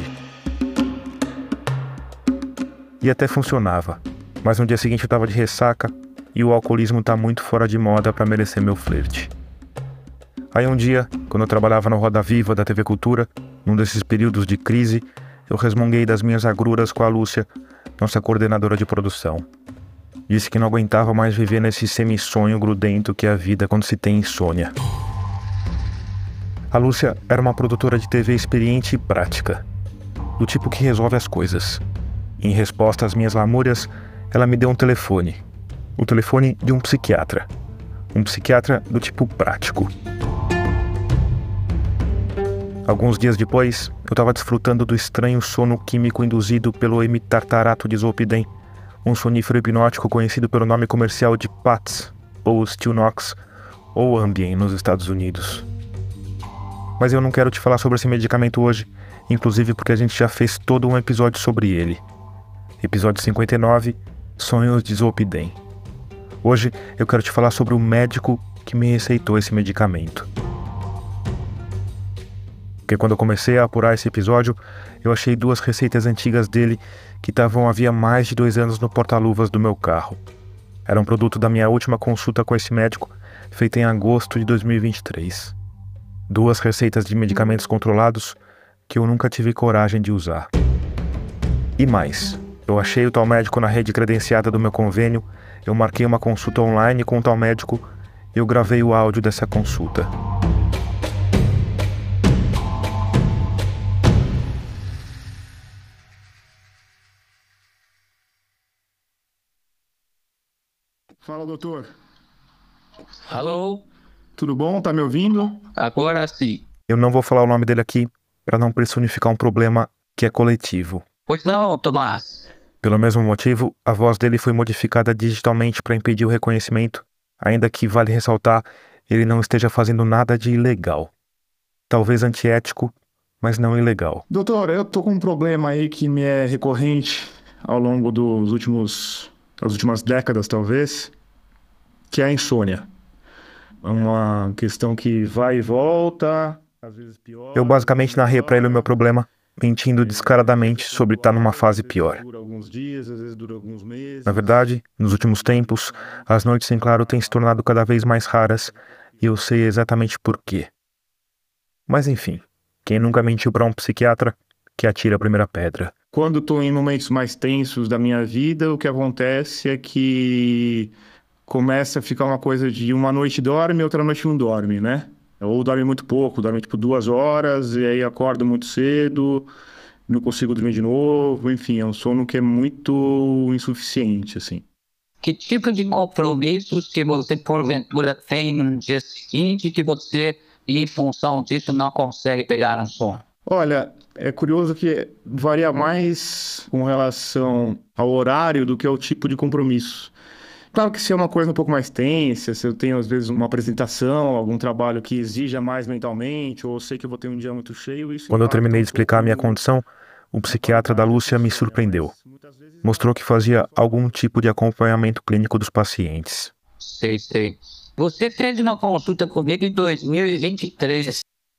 E até funcionava. Mas no dia seguinte eu estava de ressaca e o alcoolismo está muito fora de moda para merecer meu flerte. Aí um dia, quando eu trabalhava no Roda Viva da T V Cultura, num desses períodos de crise, eu resmunguei das minhas agruras com a Lúcia, nossa coordenadora de produção. Disse que não aguentava mais viver nesse semi-sonho grudento que é a vida quando se tem insônia. A Lúcia era uma produtora de T V experiente e prática, do tipo que resolve as coisas. Em resposta às minhas lamúrias, ela me deu um telefone. O telefone de um psiquiatra. Um psiquiatra do tipo prático. Alguns dias depois, eu estava desfrutando do estranho sono químico induzido pelo emitartarato de Zolpidem, um sonífero hipnótico conhecido pelo nome comercial de P A T S, ou Stilnox, ou Ambien nos Estados Unidos. Mas eu não quero te falar sobre esse medicamento hoje, inclusive porque a gente já fez todo um episódio sobre ele. Episódio cinquenta e nove, Sonhos de Zolpidem. Hoje eu quero te falar sobre o médico que me receitou esse medicamento. Porque quando eu comecei a apurar esse episódio, eu achei duas receitas antigas dele que estavam havia mais de dois anos no porta-luvas do meu carro. Era um produto da minha última consulta com esse médico, feita em agosto de dois mil e vinte e três. Duas receitas de medicamentos controlados que eu nunca tive coragem de usar. E mais, eu achei o tal médico na rede credenciada do meu convênio, eu marquei uma consulta online com o tal médico e eu gravei o áudio dessa consulta. Fala, doutor. Alô? Tudo bom? Tá me ouvindo? Agora sim. Eu não vou falar o nome dele aqui para não personificar um problema que é coletivo. Pois não, Tomás. Pelo mesmo motivo, a voz dele foi modificada digitalmente para impedir o reconhecimento, ainda que, vale ressaltar, ele não esteja fazendo nada de ilegal. Talvez antiético, mas não ilegal. Doutor, eu tô com um problema aí que me é recorrente ao longo dos últimos... das últimas décadas, talvez, que é a insônia. É uma questão que vai e volta, às vezes pior. Eu basicamente narrei para ele o meu problema, mentindo descaradamente sobre estar numa fase pior. Dura alguns dias, às vezes dura alguns meses. Na verdade, nos últimos tempos, as noites em claro têm se tornado cada vez mais raras e eu sei exatamente por quê. Mas enfim, quem nunca mentiu para um psiquiatra, que atira a primeira pedra. Quando estou em momentos mais tensos da minha vida, o que acontece é que começa a ficar uma coisa de uma noite dorme, outra noite não dorme, né? Ou dorme muito pouco, dorme tipo duas horas, e aí acordo muito cedo, não consigo dormir de novo, enfim, é um sono que é muito insuficiente, assim. Que tipo de compromissos que você, porventura, tem no dia seguinte que você, em função disso, não consegue pegar no sono? Olha, é curioso que varia mais com relação ao horário do que ao tipo de compromisso. Claro que se é uma coisa um pouco mais tensa, se eu tenho às vezes uma apresentação, algum trabalho que exija mais mentalmente, ou sei que eu vou ter um dia muito cheio... Isso Quando eu terminei de explicar a minha condição, o psiquiatra da Lúcia me surpreendeu. Mostrou que fazia algum tipo de acompanhamento clínico dos pacientes. Sei, sei. Você fez uma consulta comigo em dois mil e vinte e três.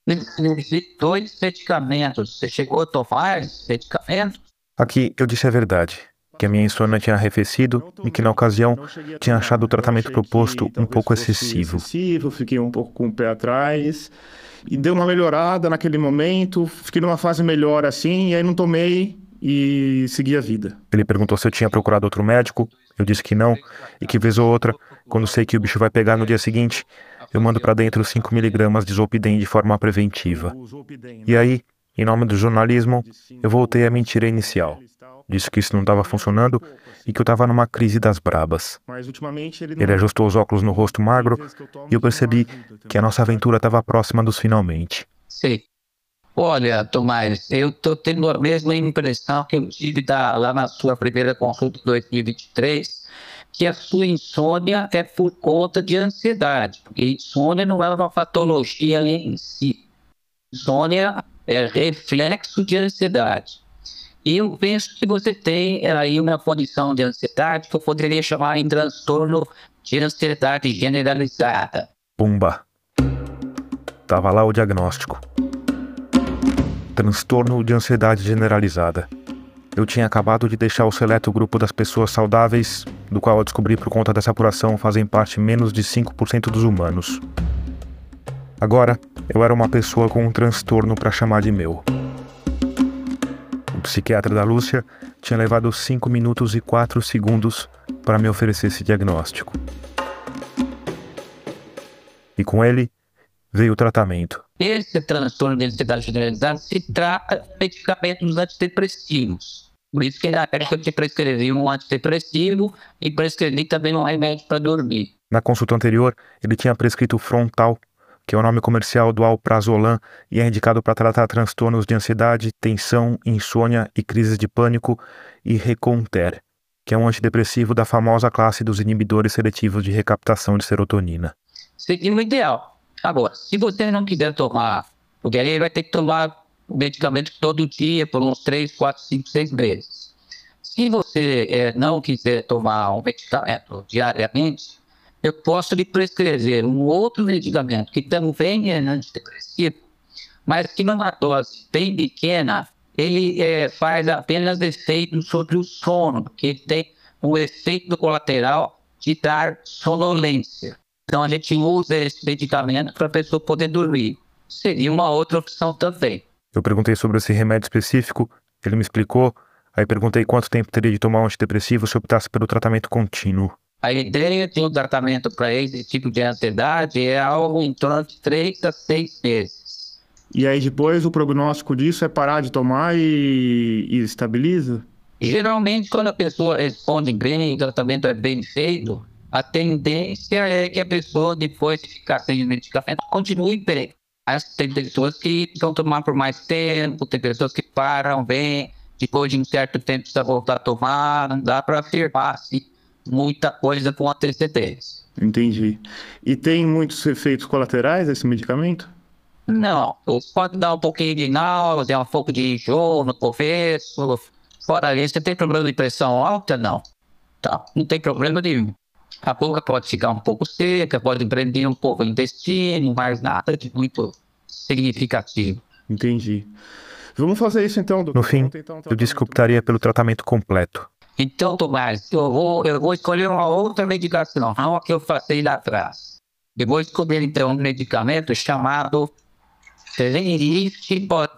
Dois medicamentos. Você chegou a tomar esses medicamentos? Aqui eu disse a verdade, que a minha insônia tinha arrefecido e que na ocasião tinha achado o tratamento proposto um pouco excessivo. excessivo. Fiquei um pouco com o pé atrás e deu uma melhorada naquele momento, fiquei numa fase melhor assim, e aí não tomei e segui a vida. Ele perguntou se eu tinha procurado outro médico, eu disse que não, e que vez ou outra, quando sei que o bicho vai pegar no dia seguinte, eu mando para dentro cinco miligramas de Zolpidem de forma preventiva. E aí, em nome do jornalismo, eu voltei à mentira inicial. Disse que isso não estava funcionando e que eu estava numa crise das brabas. Ele ajustou os óculos no rosto magro e eu percebi que a nossa aventura estava próxima dos finalmente. Sim. Olha, Tomás, eu tô tendo a mesma impressão que eu tive da, lá na sua primeira consulta de dois mil e vinte e três, que a sua insônia é por conta de ansiedade. Porque insônia não é uma patologia em si. Insônia é reflexo de ansiedade. E eu penso que você tem aí uma condição de ansiedade que eu poderia chamar em transtorno de ansiedade generalizada. Pumba. Tava lá o diagnóstico. Transtorno de ansiedade generalizada. Eu tinha acabado de deixar o seleto grupo das pessoas saudáveis, do qual eu descobri por conta dessa apuração fazem parte menos de cinco por cento dos humanos. Agora, eu era uma pessoa com um transtorno para chamar de meu. O psiquiatra da Lúcia tinha levado cinco minutos e quatro segundos para me oferecer esse diagnóstico. E com ele, veio o tratamento. Esse transtorno de ansiedade generalizada se trata de medicamentos antidepressivos. Por isso que na época eu te prescrevi um antidepressivo e prescrevi também um remédio para dormir. Na consulta anterior, ele tinha prescrito Frontal, que é o nome comercial do Alprazolam e é indicado para tratar transtornos de ansiedade, tensão, insônia e crises de pânico, e Reconter, que é um antidepressivo da famosa classe dos inibidores seletivos de recaptação de serotonina. Seria o ideal. Agora, se você não quiser tomar, porque aí vai ter que tomar o medicamento todo dia por uns três, quatro, cinco, seis meses. Se você é, não quiser tomar um medicamento diariamente, eu posso lhe prescrever um outro medicamento que também é antidepressivo, mas que numa dose bem pequena, ele é, faz apenas efeito sobre o sono, que ele tem um efeito colateral de dar sonolência. Então a gente usa esse medicamento para a pessoa poder dormir. Seria uma outra opção também. Eu perguntei sobre esse remédio específico, ele me explicou, aí perguntei quanto tempo teria de tomar um antidepressivo se optasse pelo tratamento contínuo. A ideia de um tratamento para esse tipo de ansiedade é algo em torno de três a seis meses. E aí depois o prognóstico disso é parar de tomar e, e estabiliza? Geralmente quando a pessoa responde bem e o tratamento é bem feito, a tendência é que a pessoa depois de ficar sem medicamento continue bem. Mas tem pessoas que vão tomar por mais tempo, tem pessoas que param bem, depois de um certo tempo precisa voltar a tomar, não dá para afirmar assim, muita coisa com antecedência. Entendi. E tem muitos efeitos colaterais esse medicamento? Não, pode dar um pouquinho de náusea, um pouco de enjoo no começo. Fora isso, você tem problema de pressão alta? Não. Tá, não tem problema nenhum. A boca pode ficar um pouco seca, pode prender um pouco o intestino, mas nada de muito significativo. Entendi. Vamos fazer isso então, doutor. No fim, eu disse que optaria pelo tratamento completo. Então, Tomás, eu vou, eu vou escolher uma outra medicação, não a que eu passei lá atrás. Eu vou escolher então um medicamento chamado Venlift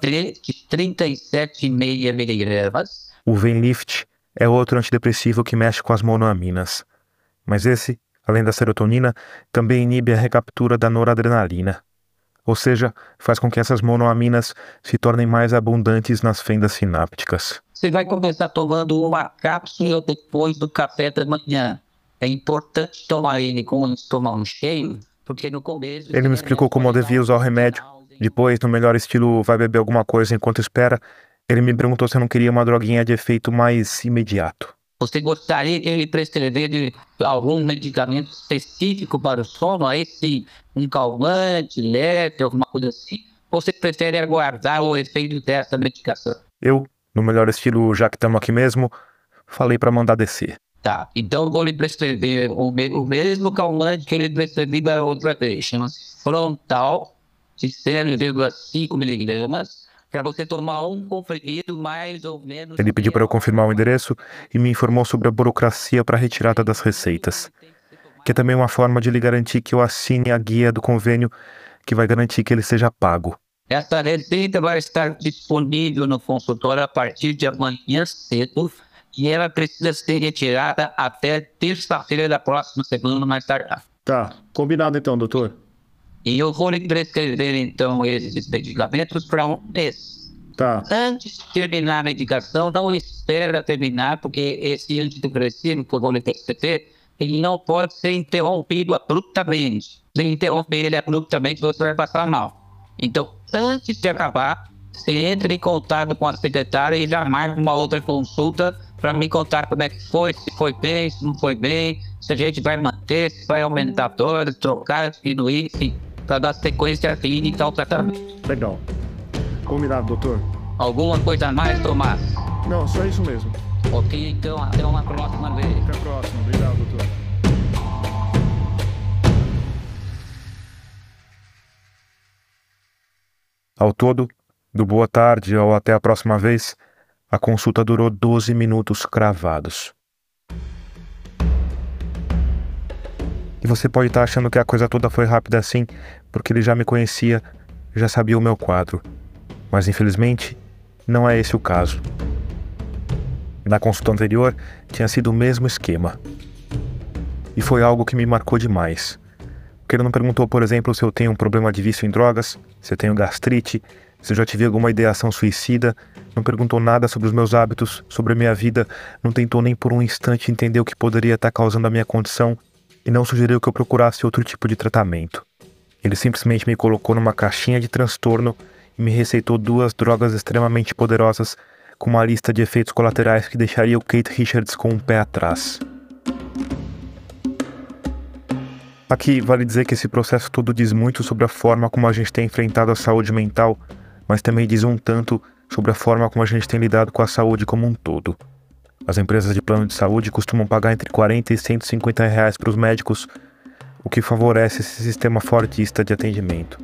de trinta e sete vírgula cinco miligramas. O Venlift é outro antidepressivo que mexe com as monoaminas. Mas esse, além da serotonina, também inibe a recaptura da noradrenalina. Ou seja, faz com que essas monoaminas se tornem mais abundantes nas fendas sinápticas. Você vai começar tomando uma cápsula depois do café da manhã. É importante tomar ele com o estômago cheio, porque no começo... Ele me explicou como eu devia usar o remédio. Depois, no melhor estilo, vai beber alguma coisa enquanto espera. Ele me perguntou se eu não queria uma droguinha de efeito mais imediato. Você gostaria de ele prescrever de algum medicamento específico para o sono? Aí sim, um calmante, leve, alguma coisa assim? Ou você prefere aguardar o efeito dessa medicação? Eu, no melhor estilo, já que estamos aqui mesmo, falei para mandar descer. Tá, então eu vou lhe prescrever o, me o mesmo calmante que ele prescrevi da outra vez. Chama-se Frontal, de zero vírgula cinco miligramas. Para você tomar um comprimido mais ou menos... Ele pediu para eu confirmar o endereço e me informou sobre a burocracia para a retirada das receitas, que é também uma forma de lhe garantir que eu assine a guia do convênio que vai garantir que ele seja pago. Essa receita vai estar disponível no consultório a partir de amanhã cedo e ela precisa ser retirada até terça-feira da próxima semana mais tarde. Tá, combinado então, doutor. E eu vou lhe prescrever, então, esses medicamentos para um mês. Tá. Antes de terminar a medicação, não espera terminar, porque esse antidepressivo que eu vou lhe prescrever, ele não pode ser interrompido abruptamente. Se interromper ele abruptamente, você vai passar mal. Então, antes de acabar, você entra em contato com a secretária e já marca uma outra consulta para me contar como é que foi, se foi bem, se não foi bem, se a gente vai manter, se vai aumentar a dor, trocar, diminuir, enfim, para dar sequência clínica ao tratamento. Legal. Combinado, doutor. Alguma coisa a mais, Tomás? Não, só isso mesmo. Ok, então até uma próxima vez. Até a próxima. Obrigado, doutor. Ao todo, do boa tarde ao até a próxima vez, a consulta durou doze minutos cravados. E você pode estar achando que a coisa toda foi rápida assim, porque ele já me conhecia, já sabia o meu quadro. Mas infelizmente, não é esse o caso. Na consulta anterior, tinha sido o mesmo esquema. E foi algo que me marcou demais. Porque ele não perguntou, por exemplo, se eu tenho um problema de vício em drogas, se eu tenho gastrite, se eu já tive alguma ideação suicida, não perguntou nada sobre os meus hábitos, sobre a minha vida, não tentou nem por um instante entender o que poderia estar causando a minha condição e não sugeriu que eu procurasse outro tipo de tratamento. Ele simplesmente me colocou numa caixinha de transtorno e me receitou duas drogas extremamente poderosas com uma lista de efeitos colaterais que deixaria o Keith Richards com um pé atrás. Aqui vale dizer que esse processo todo diz muito sobre a forma como a gente tem enfrentado a saúde mental, mas também diz um tanto sobre a forma como a gente tem lidado com a saúde como um todo. As empresas de plano de saúde costumam pagar entre quarenta e cento e cinquenta reais para os médicos, o que favorece esse sistema fordista de atendimento.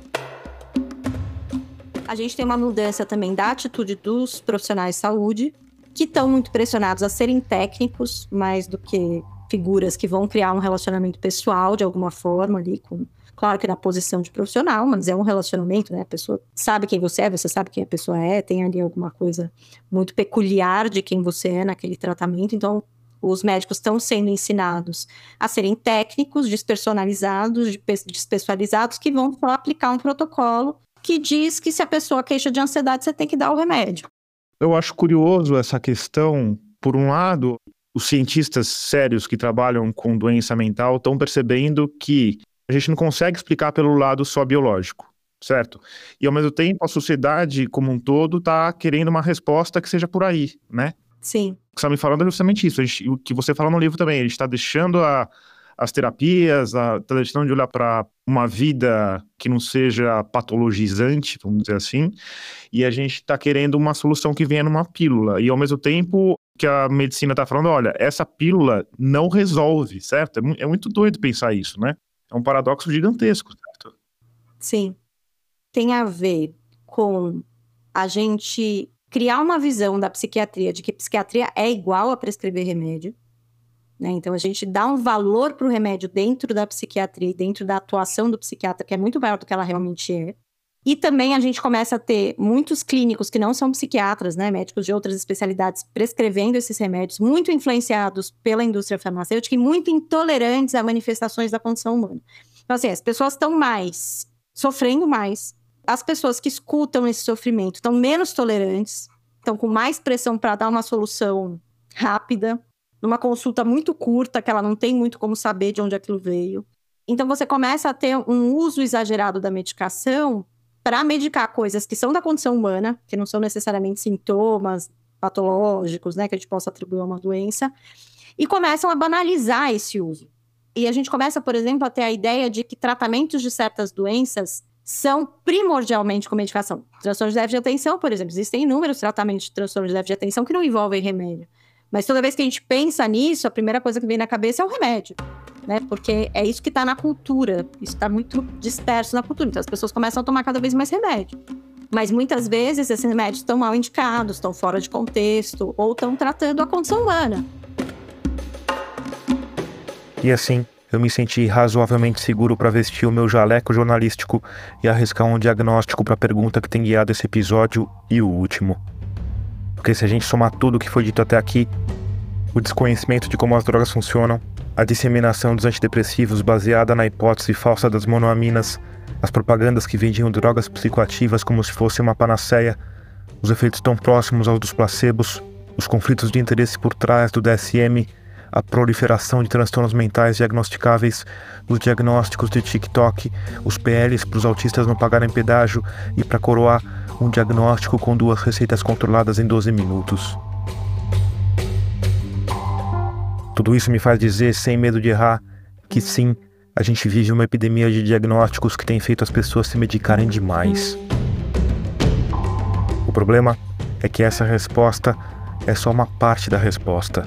A gente tem uma mudança também da atitude dos profissionais de saúde, que estão muito pressionados a serem técnicos, mais do que figuras que vão criar um relacionamento pessoal de alguma forma ali, com, claro que na posição de profissional, mas é um relacionamento, né? A pessoa sabe quem você é, você sabe quem a pessoa é, tem ali alguma coisa muito peculiar de quem você é naquele tratamento. Então, os médicos estão sendo ensinados a serem técnicos, despersonalizados, despessoalizados, que vão só aplicar um protocolo que diz que se a pessoa queixa de ansiedade, você tem que dar o remédio. Eu acho curioso essa questão. Por um lado, os cientistas sérios que trabalham com doença mental estão percebendo que a gente não consegue explicar pelo lado só biológico, certo? E ao mesmo tempo, a sociedade como um todo está querendo uma resposta que seja por aí, né? Sim. O que você está me falando é justamente isso. A gente, o que você fala no livro também, a gente está deixando a... as terapias, a tradição de olhar para uma vida que não seja patologizante, vamos dizer assim, e a gente está querendo uma solução que venha numa pílula, e ao mesmo tempo que a medicina está falando, olha, essa pílula não resolve, certo? É, mu- é muito doido pensar isso, né? É um paradoxo gigantesco, certo? Sim. Tem a ver com a gente criar uma visão da psiquiatria, de que psiquiatria é igual a prescrever remédio, né? Então, a gente dá um valor para o remédio dentro da psiquiatria, dentro da atuação do psiquiatra, que é muito maior do que ela realmente é. E também a gente começa a ter muitos clínicos que não são psiquiatras, né? Médicos de outras especialidades prescrevendo esses remédios, muito influenciados pela indústria farmacêutica e muito intolerantes a manifestações da condição humana. Então, assim, as pessoas estão mais, sofrendo mais. As pessoas que escutam esse sofrimento estão menos tolerantes, estão com mais pressão para dar uma solução rápida, numa consulta muito curta, que ela não tem muito como saber de onde aquilo veio. Então, você começa a ter um uso exagerado da medicação para medicar coisas que são da condição humana, que não são necessariamente sintomas patológicos, né, que a gente possa atribuir a uma doença, e começam a banalizar esse uso. E a gente começa, por exemplo, a ter a ideia de que tratamentos de certas doenças são primordialmente com medicação. Transtorno de déficit de atenção, por exemplo, existem inúmeros tratamentos de transtorno de déficit de atenção que não envolvem remédio. Mas toda vez que a gente pensa nisso, a primeira coisa que vem na cabeça é o remédio, né? Porque é isso que está na cultura, isso está muito disperso na cultura. Então as pessoas começam a tomar cada vez mais remédio. Mas muitas vezes esses remédios estão mal indicados, estão fora de contexto, ou estão tratando a condição humana. E assim, eu me senti razoavelmente seguro para vestir o meu jaleco jornalístico e arriscar um diagnóstico para a pergunta que tem guiado esse episódio e o último. Porque se a gente somar tudo o que foi dito até aqui, o desconhecimento de como as drogas funcionam, a disseminação dos antidepressivos baseada na hipótese falsa das monoaminas, as propagandas que vendiam drogas psicoativas como se fosse uma panaceia, os efeitos tão próximos aos dos placebos, os conflitos de interesse por trás do D S M, a proliferação de transtornos mentais diagnosticáveis, os diagnósticos de TikTok, os P Ls para os autistas não pagarem pedágio e, para coroar, um diagnóstico com duas receitas controladas em doze minutos. Tudo isso me faz dizer, sem medo de errar, que sim, a gente vive uma epidemia de diagnósticos que tem feito as pessoas se medicarem demais. O problema é que essa resposta é só uma parte da resposta.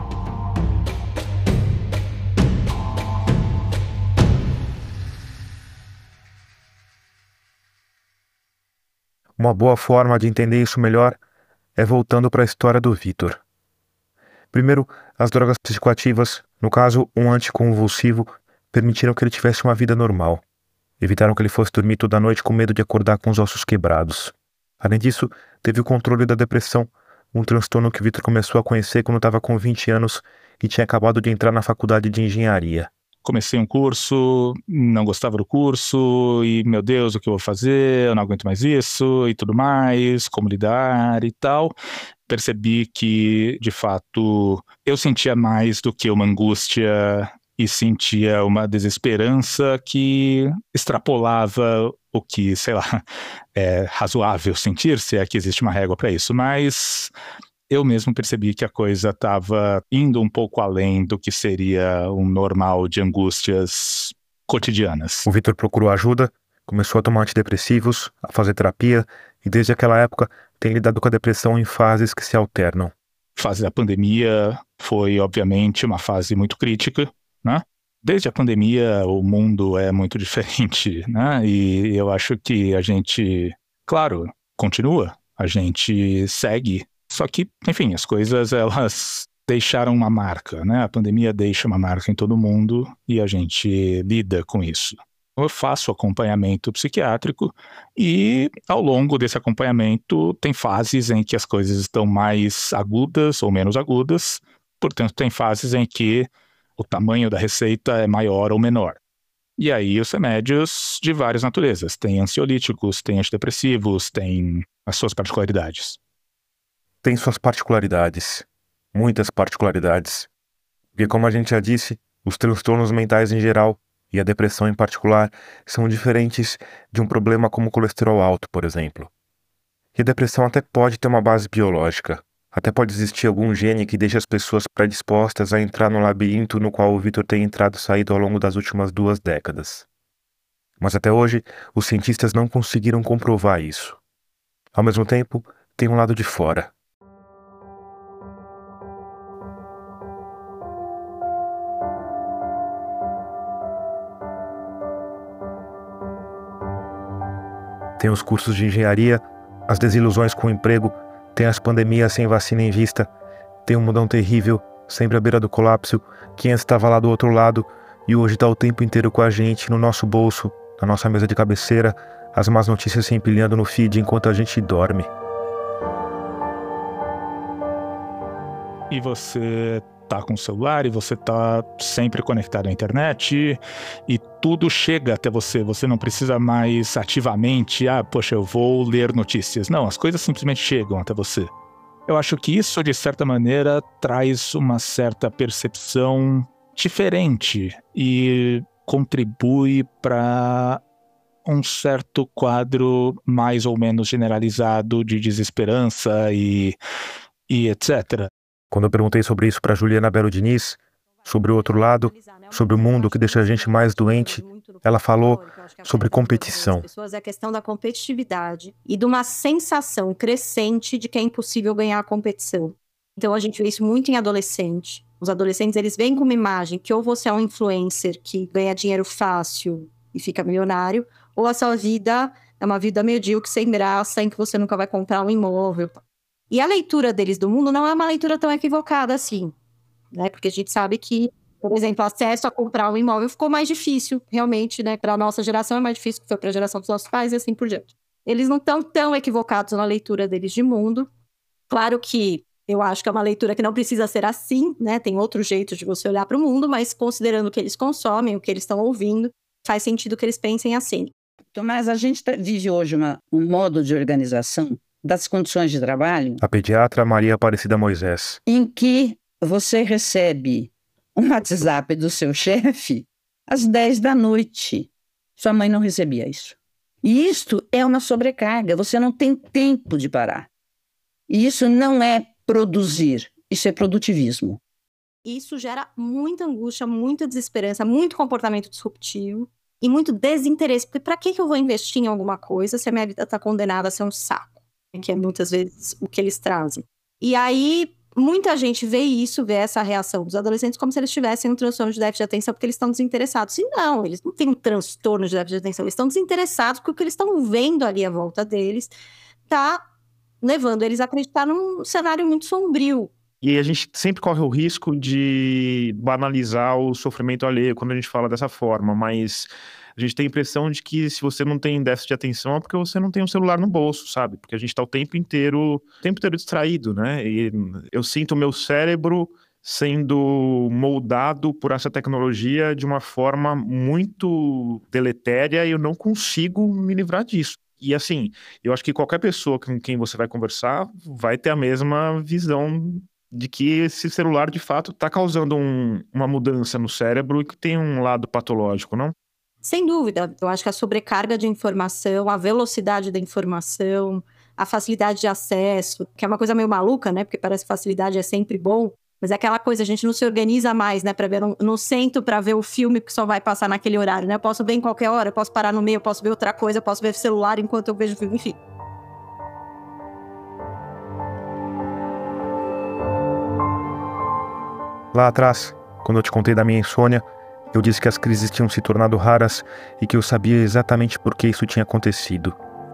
Uma boa forma de entender isso melhor é voltando para a história do Vitor. Primeiro, as drogas psicoativas, no caso um anticonvulsivo, permitiram que ele tivesse uma vida normal. Evitaram que ele fosse dormir toda noite com medo de acordar com os ossos quebrados. Além disso, teve o controle da depressão, um transtorno que Vitor começou a conhecer quando estava com vinte anos e tinha acabado de entrar na faculdade de engenharia. Comecei um curso, não gostava do curso, e meu Deus, o que eu vou fazer? Eu não aguento mais isso, e tudo mais, como lidar e tal. Percebi que, de fato, eu sentia mais do que uma angústia e sentia uma desesperança que extrapolava o que, sei lá, é razoável sentir, se é que existe uma régua para isso, mas eu mesmo percebi que a coisa estava indo um pouco além do que seria um normal de angústias cotidianas. O Vitor procurou ajuda, começou a tomar antidepressivos, a fazer terapia, e desde aquela época tem lidado com a depressão em fases que se alternam. A fase da pandemia foi, obviamente, uma fase muito crítica, né? Desde a pandemia, o mundo é muito diferente, né? E eu acho que a gente, claro, continua, a gente segue, só que, enfim, as coisas, elas deixaram uma marca, né? A pandemia deixa uma marca em todo mundo e a gente lida com isso. Eu faço acompanhamento psiquiátrico e, ao longo desse acompanhamento, tem fases em que as coisas estão mais agudas ou menos agudas, portanto, tem fases em que o tamanho da receita é maior ou menor. E aí os remédios de várias naturezas. Tem ansiolíticos, tem antidepressivos, tem as suas particularidades. Tem suas particularidades. Muitas particularidades. Porque, como a gente já disse, os transtornos mentais em geral e a depressão em particular são diferentes de um problema como o colesterol alto, por exemplo. E a depressão até pode ter uma base biológica. Até pode existir algum gene que deixe as pessoas predispostas a entrar no labirinto no qual o Vitor tem entrado e saído ao longo das últimas duas décadas. Mas até hoje, os cientistas não conseguiram comprovar isso. Ao mesmo tempo, tem um lado de fora. Tem os cursos de engenharia, as desilusões com o emprego, tem as pandemias sem vacina em vista, tem um mundão terrível, sempre à beira do colapso, que antes estava lá do outro lado e hoje está o tempo inteiro com a gente, no nosso bolso, na nossa mesa de cabeceira, as más notícias se empilhando no feed enquanto a gente dorme. E você tá com o celular e você tá sempre conectado à internet e tudo chega até você, você não precisa mais ativamente, ah, poxa, eu vou ler notícias. Não, as coisas simplesmente chegam até você. Eu acho que isso, de certa maneira, traz uma certa percepção diferente e contribui para um certo quadro mais ou menos generalizado de desesperança e, e etcétera. Quando eu perguntei sobre isso para Juliana Belo Diniz, sobre o outro lado, sobre o mundo que deixa a gente mais doente, ela falou sobre competição. É a questão da competitividade e de uma sensação crescente de que é impossível ganhar a competição. Então a gente vê isso muito em adolescente. Os adolescentes, eles vêm com uma imagem que ou você é um influencer que ganha dinheiro fácil e fica milionário, ou a sua vida é uma vida medíocre, sem graça, em que você nunca vai comprar um imóvel. E a leitura deles do mundo não é uma leitura tão equivocada assim, né? Porque a gente sabe que, por exemplo, o acesso a comprar um imóvel ficou mais difícil, realmente, né? Para a nossa geração é mais difícil que foi para a geração dos nossos pais e assim por diante. Eles não estão tão equivocados na leitura deles de mundo. Claro que eu acho que é uma leitura que não precisa ser assim, né? Tem outro jeito de você olhar para o mundo, mas considerando o que eles consomem, o que eles estão ouvindo, faz sentido que eles pensem assim. Tomás, a gente vive hoje uma, um modo de organização das condições de trabalho. A pediatra Maria Aparecida Moisés. Em que você recebe um WhatsApp do seu chefe às dez da noite. Sua mãe não recebia isso. E isto é uma sobrecarga, você não tem tempo de parar. E isso não é produzir, isso é produtivismo. Isso gera muita angústia, muita desesperança, muito comportamento disruptivo e muito desinteresse. Porque para que eu vou investir em alguma coisa se a minha vida está condenada a ser um saco? Que é muitas vezes o que eles trazem. E aí, muita gente vê isso, vê essa reação dos adolescentes como se eles tivessem um transtorno de déficit de atenção porque eles estão desinteressados. E não, eles não têm um transtorno de déficit de atenção, eles estão desinteressados porque o que eles estão vendo ali à volta deles está levando eles a acreditar num cenário muito sombrio. E a gente sempre corre o risco de banalizar o sofrimento alheio quando a gente fala dessa forma, mas a gente tem a impressão de que se você não tem déficit de atenção é porque você não tem um celular no bolso, sabe? Porque a gente tá o tempo inteiro, o tempo inteiro distraído, né? E eu sinto o meu cérebro sendo moldado por essa tecnologia de uma forma muito deletéria e eu não consigo me livrar disso. E assim, eu acho que qualquer pessoa com quem você vai conversar vai ter a mesma visão de que esse celular de fato está causando um, uma mudança no cérebro e que tem um lado patológico, não? Sem dúvida, eu acho que a sobrecarga de informação, a velocidade da informação, a facilidade de acesso, que é uma coisa meio maluca, né? Porque parece que facilidade é sempre bom, mas é aquela coisa, a gente não se organiza mais, né? Para ver, não, não sento para ver o filme que só vai passar naquele horário, né? Eu posso ver em qualquer hora, eu posso parar no meio, eu posso ver outra coisa, eu posso ver celular enquanto eu vejo o filme, enfim. Lá atrás, quando eu te contei da minha insônia, eu disse que as crises tinham se tornado raras e que eu sabia exatamente por que isso tinha acontecido.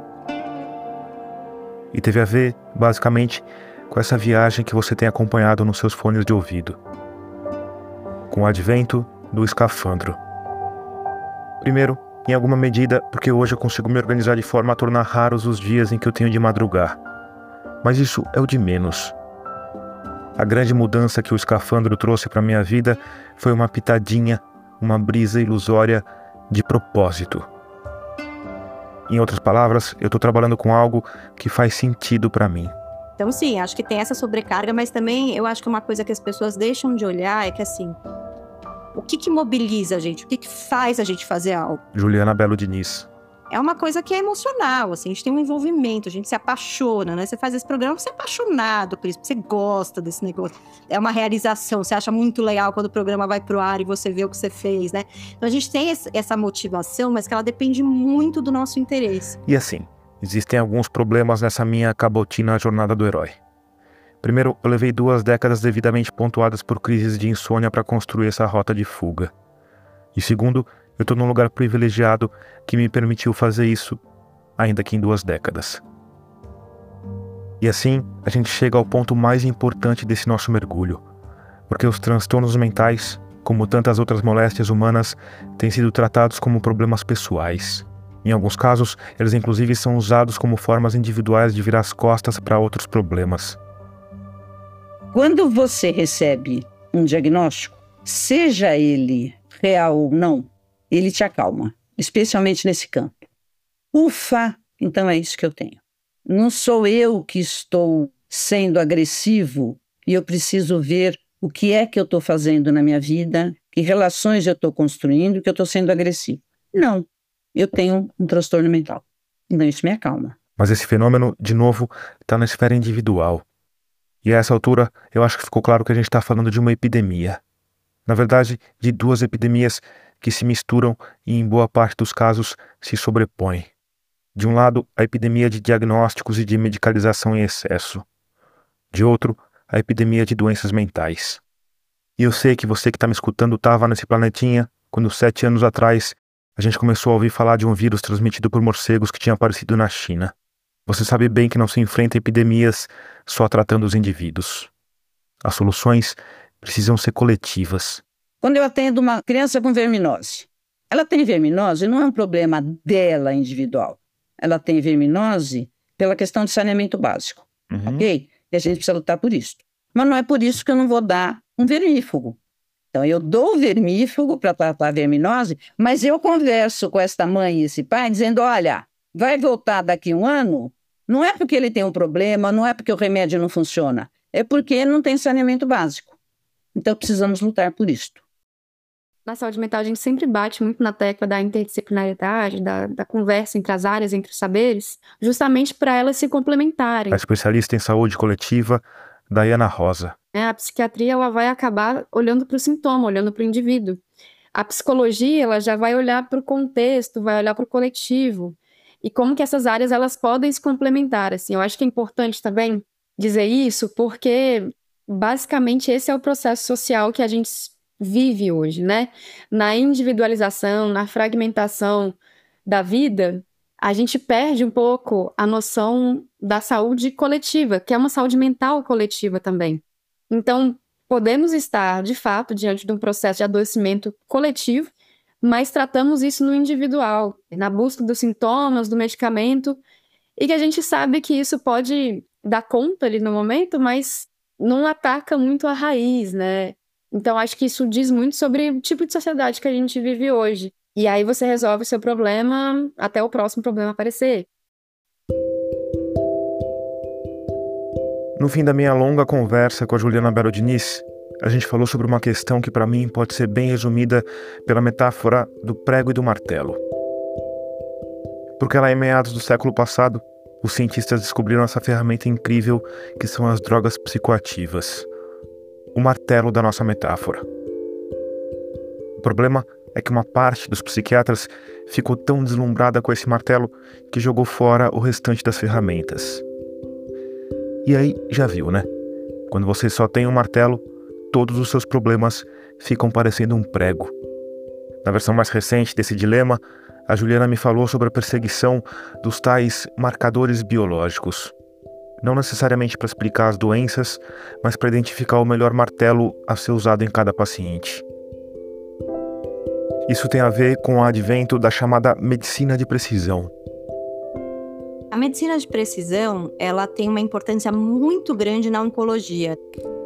E teve a ver, basicamente, com essa viagem que você tem acompanhado nos seus fones de ouvido. Com o advento do escafandro. Primeiro, em alguma medida, porque hoje eu consigo me organizar de forma a tornar raros os dias em que eu tenho de madrugar. Mas isso é o de menos. A grande mudança que o escafandro trouxe para minha vida foi uma pitadinha, uma brisa ilusória de propósito. Em outras palavras, eu estou trabalhando com algo que faz sentido para mim. Então, sim, acho que tem essa sobrecarga, mas também eu acho que uma coisa que as pessoas deixam de olhar é que, assim, o que que mobiliza a gente? O que que faz a gente fazer algo? Juliana Belo Diniz. É uma coisa que é emocional, assim, a gente tem um envolvimento, a gente se apaixona, né? Você faz esse programa, você é apaixonado por isso, você gosta desse negócio. É uma realização, você acha muito legal quando o programa vai pro ar e você vê o que você fez, né? Então a gente tem essa motivação, mas que ela depende muito do nosso interesse. E assim, existem alguns problemas nessa minha cabotina jornada do herói. Primeiro, eu levei duas décadas devidamente pontuadas por crises de insônia para construir essa rota de fuga. E segundo, eu estou num lugar privilegiado que me permitiu fazer isso, ainda que em duas décadas. E assim, a gente chega ao ponto mais importante desse nosso mergulho, porque os transtornos mentais, como tantas outras moléstias humanas, têm sido tratados como problemas pessoais. Em alguns casos, eles inclusive são usados como formas individuais de virar as costas para outros problemas. Quando você recebe um diagnóstico, seja ele real ou não, ele te acalma, especialmente nesse campo. Ufa, então é isso que eu tenho. Não sou eu que estou sendo agressivo e eu preciso ver o que é que eu estou fazendo na minha vida, que relações eu estou construindo, que eu estou sendo agressivo. Não, eu tenho um transtorno mental. Então isso me acalma. Mas esse fenômeno, de novo, está na esfera individual. E a essa altura, eu acho que ficou claro que a gente está falando de uma epidemia. Na verdade, de duas epidemias que se misturam e, em boa parte dos casos, se sobrepõem. De um lado, a epidemia de diagnósticos e de medicalização em excesso. De outro, a epidemia de doenças mentais. E eu sei que você que está me escutando estava nesse planetinha quando, sete anos atrás, a gente começou a ouvir falar de um vírus transmitido por morcegos que tinha aparecido na China. Você sabe bem que não se enfrenta epidemias só tratando os indivíduos. As soluções precisam ser coletivas. Quando eu atendo uma criança com verminose, ela tem verminose não é um problema dela individual. Ela tem verminose pela questão de saneamento básico, uhum. Ok? E a gente precisa lutar por isso. Mas não é por isso que eu não vou dar um vermífugo. Então eu dou o vermífugo para tratar a verminose, mas eu converso com esta mãe e esse pai dizendo, olha, vai voltar daqui a um ano, não é porque ele tem um problema, não é porque o remédio não funciona, é porque ele não tem saneamento básico. Então precisamos lutar por isto. Na saúde mental, a gente sempre bate muito na tecla da interdisciplinaridade, da, da conversa entre as áreas, entre os saberes, justamente para elas se complementarem. A especialista em saúde coletiva, Daiana Rosa. É, a psiquiatria ela vai acabar olhando para o sintoma, olhando para o indivíduo. A psicologia ela já vai olhar para o contexto, vai olhar para o coletivo. E como que essas áreas elas podem se complementar. Assim, eu acho que é importante também dizer isso, porque basicamente esse é o processo social que a gente vive hoje, né? Na individualização, na fragmentação da vida, a gente perde um pouco a noção da saúde coletiva, que é uma saúde mental coletiva também. Então, podemos estar, de fato, diante de um processo de adoecimento coletivo, mas tratamos isso no individual, na busca dos sintomas, do medicamento, e que a gente sabe que isso pode dar conta ali no momento, mas não ataca muito a raiz, né? Então, acho que isso diz muito sobre o tipo de sociedade que a gente vive hoje. E aí você resolve o seu problema até o próximo problema aparecer. No fim da minha longa conversa com a Juliana Belo Diniz, a gente falou sobre uma questão que para mim pode ser bem resumida pela metáfora do prego e do martelo. Porque lá em meados do século passado, os cientistas descobriram essa ferramenta incrível que são as drogas psicoativas. O martelo da nossa metáfora. O problema é que uma parte dos psiquiatras ficou tão deslumbrada com esse martelo que jogou fora o restante das ferramentas. E aí, já viu, né? Quando você só tem um martelo, todos os seus problemas ficam parecendo um prego. Na versão mais recente desse dilema, a Juliana me falou sobre a perseguição dos tais marcadores biológicos. Não necessariamente para explicar as doenças, mas para identificar o melhor martelo a ser usado em cada paciente. Isso tem a ver com o advento da chamada medicina de precisão. A medicina de precisão, ela tem uma importância muito grande na oncologia.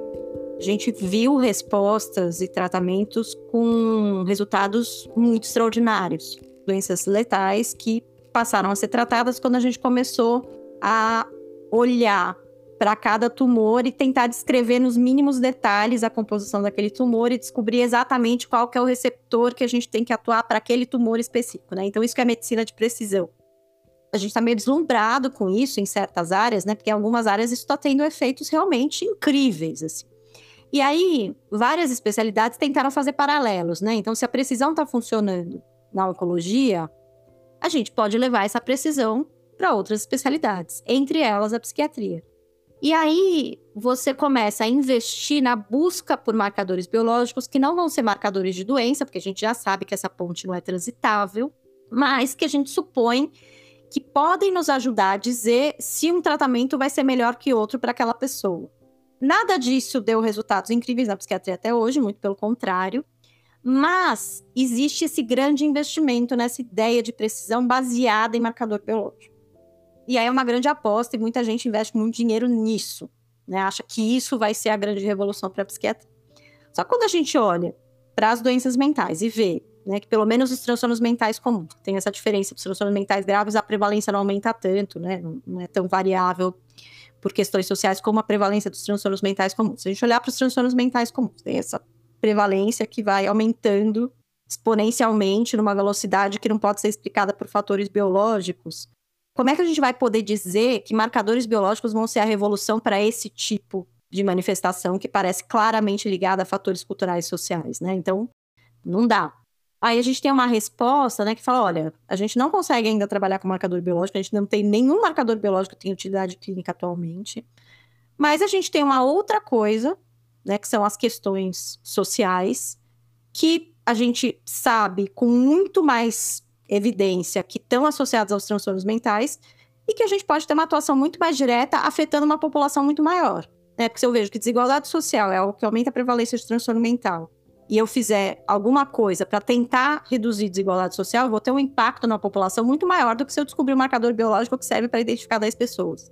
A gente viu respostas e tratamentos com resultados muito extraordinários. Doenças letais que passaram a ser tratadas quando a gente começou a olhar para cada tumor e tentar descrever nos mínimos detalhes a composição daquele tumor e descobrir exatamente qual que é o receptor que a gente tem que atuar para aquele tumor específico, né? Então, isso que é medicina de precisão. A gente está meio deslumbrado com isso em certas áreas, né? Porque em algumas áreas isso está tendo efeitos realmente incríveis, assim. E aí, várias especialidades tentaram fazer paralelos, né? Então, se a precisão está funcionando na oncologia, a gente pode levar essa precisão para outras especialidades, entre elas a psiquiatria. E aí, você começa a investir na busca por marcadores biológicos que não vão ser marcadores de doença, porque a gente já sabe que essa ponte não é transitável, mas que a gente supõe que podem nos ajudar a dizer se um tratamento vai ser melhor que outro para aquela pessoa. Nada disso deu resultados incríveis na psiquiatria até hoje, muito pelo contrário, mas existe esse grande investimento nessa ideia de precisão baseada em marcador biológico. E aí é uma grande aposta e muita gente investe muito dinheiro nisso, né? Acha que isso vai ser a grande revolução para a psiquiatria. Só que quando a gente olha para as doenças mentais e vê, né, que pelo menos os transtornos mentais comuns, tem essa diferença, os transtornos mentais graves, a prevalência não aumenta tanto, né, não é tão variável por questões sociais como a prevalência dos transtornos mentais comuns. Se a gente olhar para os transtornos mentais comuns, tem essa prevalência que vai aumentando exponencialmente numa velocidade que não pode ser explicada por fatores biológicos. Como é que a gente vai poder dizer que marcadores biológicos vão ser a revolução para esse tipo de manifestação que parece claramente ligada a fatores culturais e sociais, né? Então, não dá. Aí a gente tem uma resposta, né, que fala, olha, a gente não consegue ainda trabalhar com marcador biológico, a gente não tem nenhum marcador biológico que tenha utilidade clínica atualmente, mas a gente tem uma outra coisa, né, que são as questões sociais, que a gente sabe com muito mais evidência que estão associadas aos transtornos mentais e que a gente pode ter uma atuação muito mais direta afetando uma população muito maior, né, porque se eu vejo que desigualdade social é algo que aumenta a prevalência de transtorno mental, e eu fizer alguma coisa para tentar reduzir desigualdade social, eu vou ter um impacto na população muito maior do que se eu descobrir um marcador biológico que serve para identificar dez pessoas.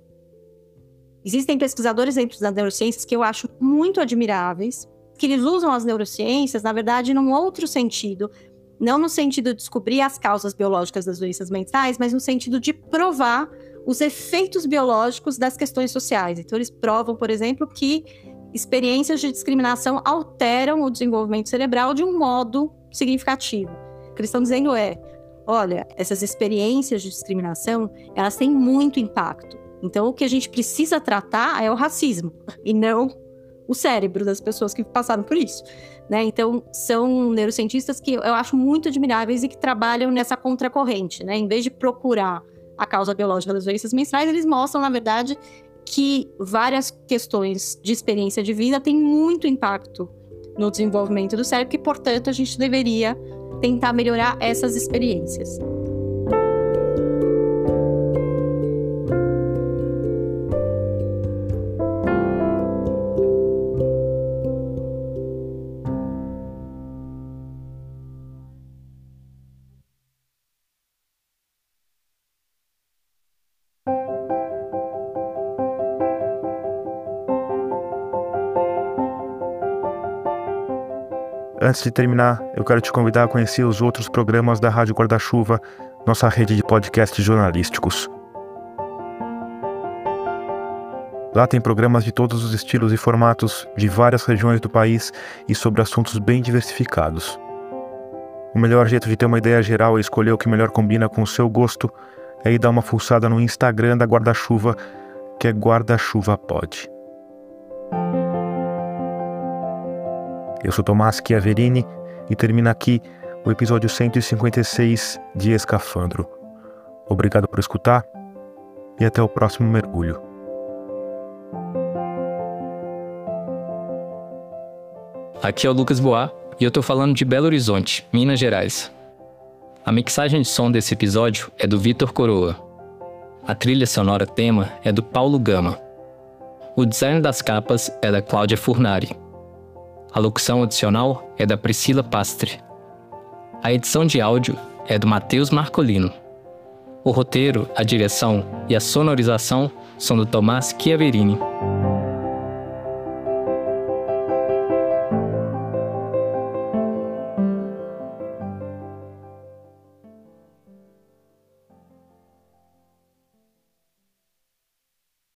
Existem pesquisadores dentro das neurociências que eu acho muito admiráveis, que eles usam as neurociências, na verdade, num outro sentido, não no sentido de descobrir as causas biológicas das doenças mentais, mas no sentido de provar os efeitos biológicos das questões sociais. Então, eles provam, por exemplo, que experiências de discriminação alteram o desenvolvimento cerebral de um modo significativo. O que eles estão dizendo é, olha, essas experiências de discriminação, elas têm muito impacto. Então, o que a gente precisa tratar é o racismo, e não o cérebro das pessoas que passaram por isso, né? Então, são neurocientistas que eu acho muito admiráveis e que trabalham nessa contracorrente, né? Em vez de procurar a causa biológica das doenças mentais, eles mostram, na verdade, que várias questões de experiência de vida têm muito impacto no desenvolvimento do cérebro e, portanto, a gente deveria tentar melhorar essas experiências. Antes de terminar, eu quero te convidar a conhecer os outros programas da Rádio Guarda-Chuva, nossa rede de podcasts jornalísticos. Lá tem programas de todos os estilos e formatos, de várias regiões do país e sobre assuntos bem diversificados. O melhor jeito de ter uma ideia geral e escolher o que melhor combina com o seu gosto é ir dar uma fuçada no Instagram da Guarda-Chuva, que é Guarda-Chuva Pod. Eu sou Tomás Chiaverini e termina aqui o episódio cento e cinquenta e seis de Escafandro. Obrigado por escutar e até o próximo mergulho. Aqui é o Lucas Boá e eu tô falando de Belo Horizonte, Minas Gerais. A mixagem de som desse episódio é do Vitor Coroa. A trilha sonora tema é do Paulo Gama. O design das capas é da Cláudia Furnari. A locução adicional é da Priscila Pastre. A edição de áudio é do Matheus Marcolino. O roteiro, a direção e a sonorização são do Tomás Chiaverini.